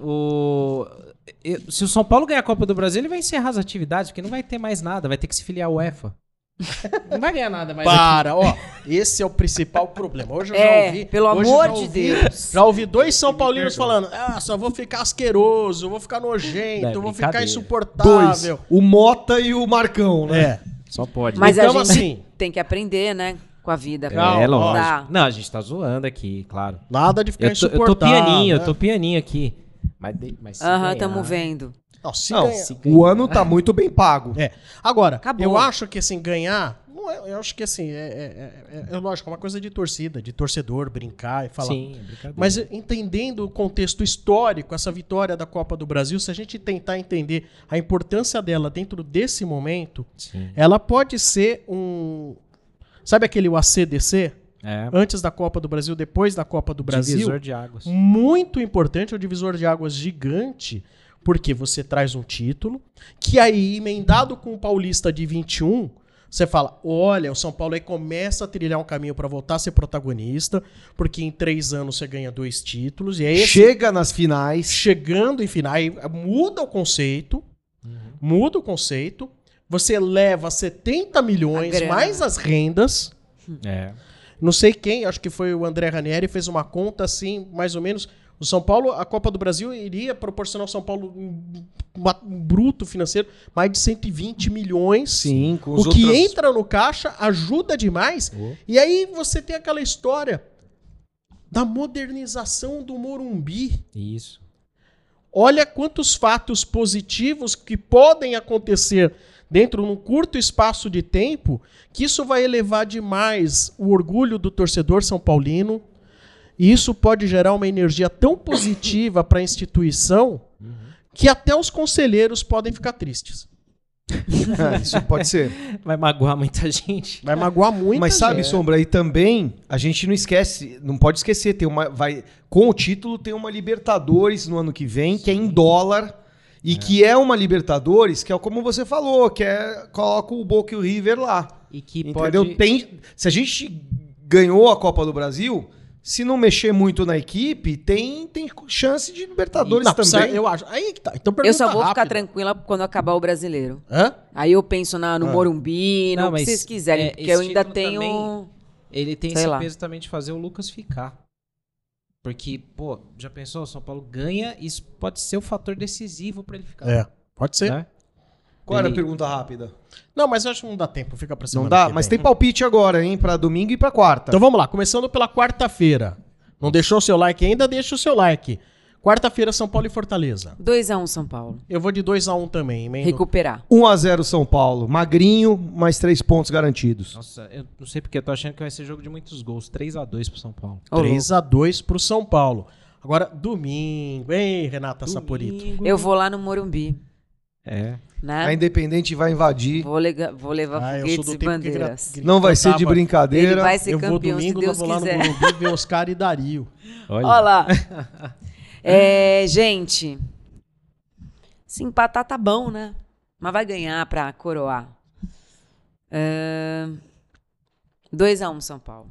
se o São Paulo ganhar a Copa do Brasil, ele vai encerrar as atividades, porque não vai ter mais nada, vai ter que se filiar ao UEFA. Não vai ganhar nada mais. Para, ó. Esse é o principal problema. Hoje eu já ouvi. Pelo hoje eu amor já de ouvi- Deus. Já ouvi 2 São Paulinos falando: só vou ficar asqueroso, vou ficar Não, nojento, é vou ficar brincadeira. 2. insuportável. O Mota e o Marcão, né? É. Só pode. Mas Então, a gente assim- tem que aprender, né? Com a vida. Calma, lógico. Dá. Não, a gente tá zoando aqui, claro. Nada de ficar Eu tô insuportável. pianinho, né? eu tô pianinho aqui. Mas se Aham, ganhar- tamo vendo. Não, se Não, ganhar- o ano tá muito bem pago. É. Agora, Acabou. eu acho que assim, ganhar. Não é, eu acho que assim, é lógico, é uma coisa de torcida, de torcedor, brincar e falar. Sim, é brincadeira. Mas entendendo o contexto histórico, essa vitória da Copa do Brasil, se a gente tentar entender a importância dela dentro desse momento, Sim. ela pode ser um. Sabe aquele ACDC? É. Antes da Copa do Brasil, depois da Copa do Brasil? Divisor de águas. Muito importante, é um divisor de águas gigante, porque você traz um título, que aí, emendado com o Paulista de 21, você fala, olha, o São Paulo aí começa a trilhar um caminho para voltar a ser protagonista, porque em 3 anos você ganha 2 títulos, e é esse Chega nas finais. chegando em final, aí muda o conceito, você leva 70 milhões, A grana. mais as rendas. É. Não sei quem, acho que foi o André Ranieri, fez uma conta assim, mais ou menos. O São Paulo, a Copa do Brasil iria proporcionar ao São Paulo um bruto financeiro mais de 120 milhões. Sim, com os O que outros... entra no caixa ajuda demais. E aí você tem aquela história da modernização do Morumbi. Isso. Olha quantos fatos positivos que podem acontecer dentro de um curto espaço de tempo, que isso vai elevar demais o orgulho do torcedor são paulino, e isso pode gerar uma energia tão positiva para a instituição que até os conselheiros podem ficar tristes. Isso pode ser. Vai magoar muita gente. Vai magoar muito. Mas sabe, Sombra, aí também a gente não esquece, não pode esquecer, com o título tem uma Libertadores no ano que vem, que é em dólar, e que é uma Libertadores, que é como você falou, coloca o Boca e o River lá. E que Entendeu? pode... Se a gente ganhou a Copa do Brasil, se não mexer muito na equipe, tem chance de Libertadores Não, também. eu acho. Aí que tá. Então Eu só pergunta vou ficar rápida. tranquila quando acabar o brasileiro. Hã? Aí eu penso no Morumbi, Não, no que mas, vocês quiserem, porque esse eu ainda título tenho... também- Ele tem Sei esse lá. peso também de fazer o Lucas ficar. Porque, pô, já pensou? O São Paulo ganha, isso pode ser o fator decisivo pra ele ficar. É, pode ser. Né? Qual era a Ele- pergunta rápida? Não, mas eu acho que não dá tempo, fica pra semana Não dá? que Mas vem. tem palpite agora, hein? Pra domingo e pra quarta. Então vamos lá, começando pela quarta-feira. Não deixou o seu like ainda? Deixa o seu like. Quarta-feira, São Paulo e Fortaleza. 2-1 São Paulo. Eu vou de 2-1 também. Emendo. Recuperar. 1-0 São Paulo. Magrinho, mais 3 pontos garantidos. Nossa, eu não sei porque eu tô achando que vai ser jogo de muitos gols. 3-2 pro São Paulo. Ô, 3-2 pro São Paulo. Agora, domingo, hein, Renata Saporito? Eu vou lá no Morumbi. Né? A Independente vai invadir. Vou levar Eu foguetes sou do e tempo bandeiras. Não vai ser de Ele brincadeira. vai ser Eu vou campeão, domingo, se Deus vou lá no quiser. Morumbi ver Oscar e Dario. Olha lá. Gente, se empatar tá bom, né? Mas vai ganhar pra coroar. 2-1 São Paulo.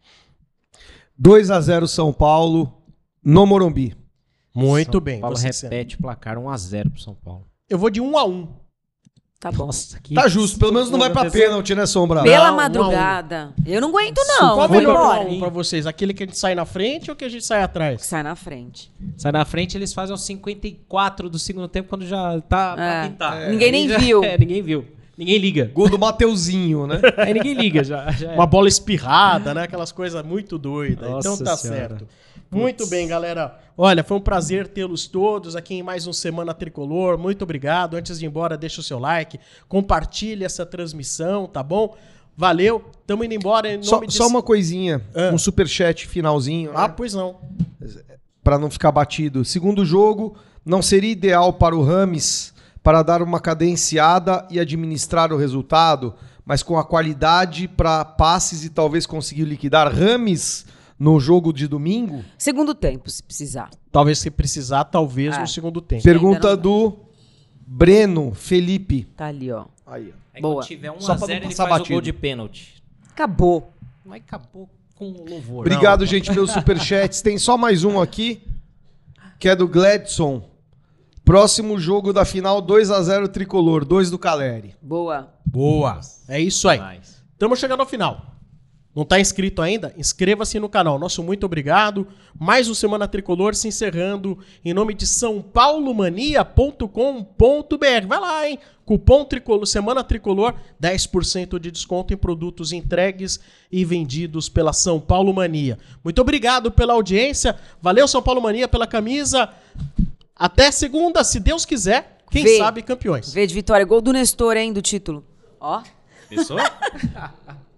2-0 São Paulo no Morumbi. Muito São bem. Paulo você repete o placar 1-0 pro São Paulo. Eu vou de 1-1. Tá bom. Nossa, que... Tá justo, pelo menos não vai pra pênalti, né, Sombra? Pela Não, madrugada. Eu não aguento, não. Qual é o Vou melhor embora. 1-1 pra vocês? Aquele que a gente sai na frente ou que a gente sai atrás? Sai na frente. Sai na frente, eles fazem aos 54 do segundo tempo, quando já tá pra pintar. Ninguém nem Já- viu. Ninguém viu. Ninguém liga. Gol do Mateuzinho, né? Aí ninguém liga já. Uma bola espirrada, né? Aquelas coisas muito doidas. Nossa Então tá Senhora. certo. Muito bem, galera. Olha, foi um prazer tê-los todos aqui em mais um Semana Tricolor. Muito obrigado. Antes de ir embora, deixa o seu like, compartilhe essa transmissão, tá bom? Valeu. Tamo indo embora em nome Só uma coisinha, Ah. um superchat finalzinho, Ah, né? pois não. Pra não ficar batido. Segundo jogo, não seria ideal para o Rames para dar uma cadenciada e administrar o resultado, mas com a qualidade para passes e talvez conseguir liquidar Rames no jogo de domingo? Segundo tempo, se precisar. Talvez se precisar, talvez Ah. no segundo tempo. Pergunta ainda não do Breno Felipe. Tá ali, ó. Aí, ó. Aí Boa. quando tiver Só pra 1-0, não ele passar faz o batido. gol de pênalti. Acabou. Mas acabou com louvor. Obrigado, gente, pelos superchats. Tem só mais um aqui, que é do Gladson. Próximo jogo da final, 2-0 Tricolor, 2 do Caleri. Boa. Boa. É isso aí. Mas... Estamos chegando ao final. Não está inscrito ainda? Inscreva-se no canal. Nosso muito obrigado. Mais um Semana Tricolor se encerrando em nome de sãopaulomania.com.br. Vai lá, hein? Cupom Tricolor, Semana Tricolor, 10% de desconto em produtos entregues e vendidos pela São Paulo Mania. Muito obrigado pela audiência. Valeu, São Paulo Mania, pela camisa. Até segunda, se Deus quiser. Quem Vê. sabe campeões. V de vitória. Gol do Nestor, hein, do título. Ó. Pensou?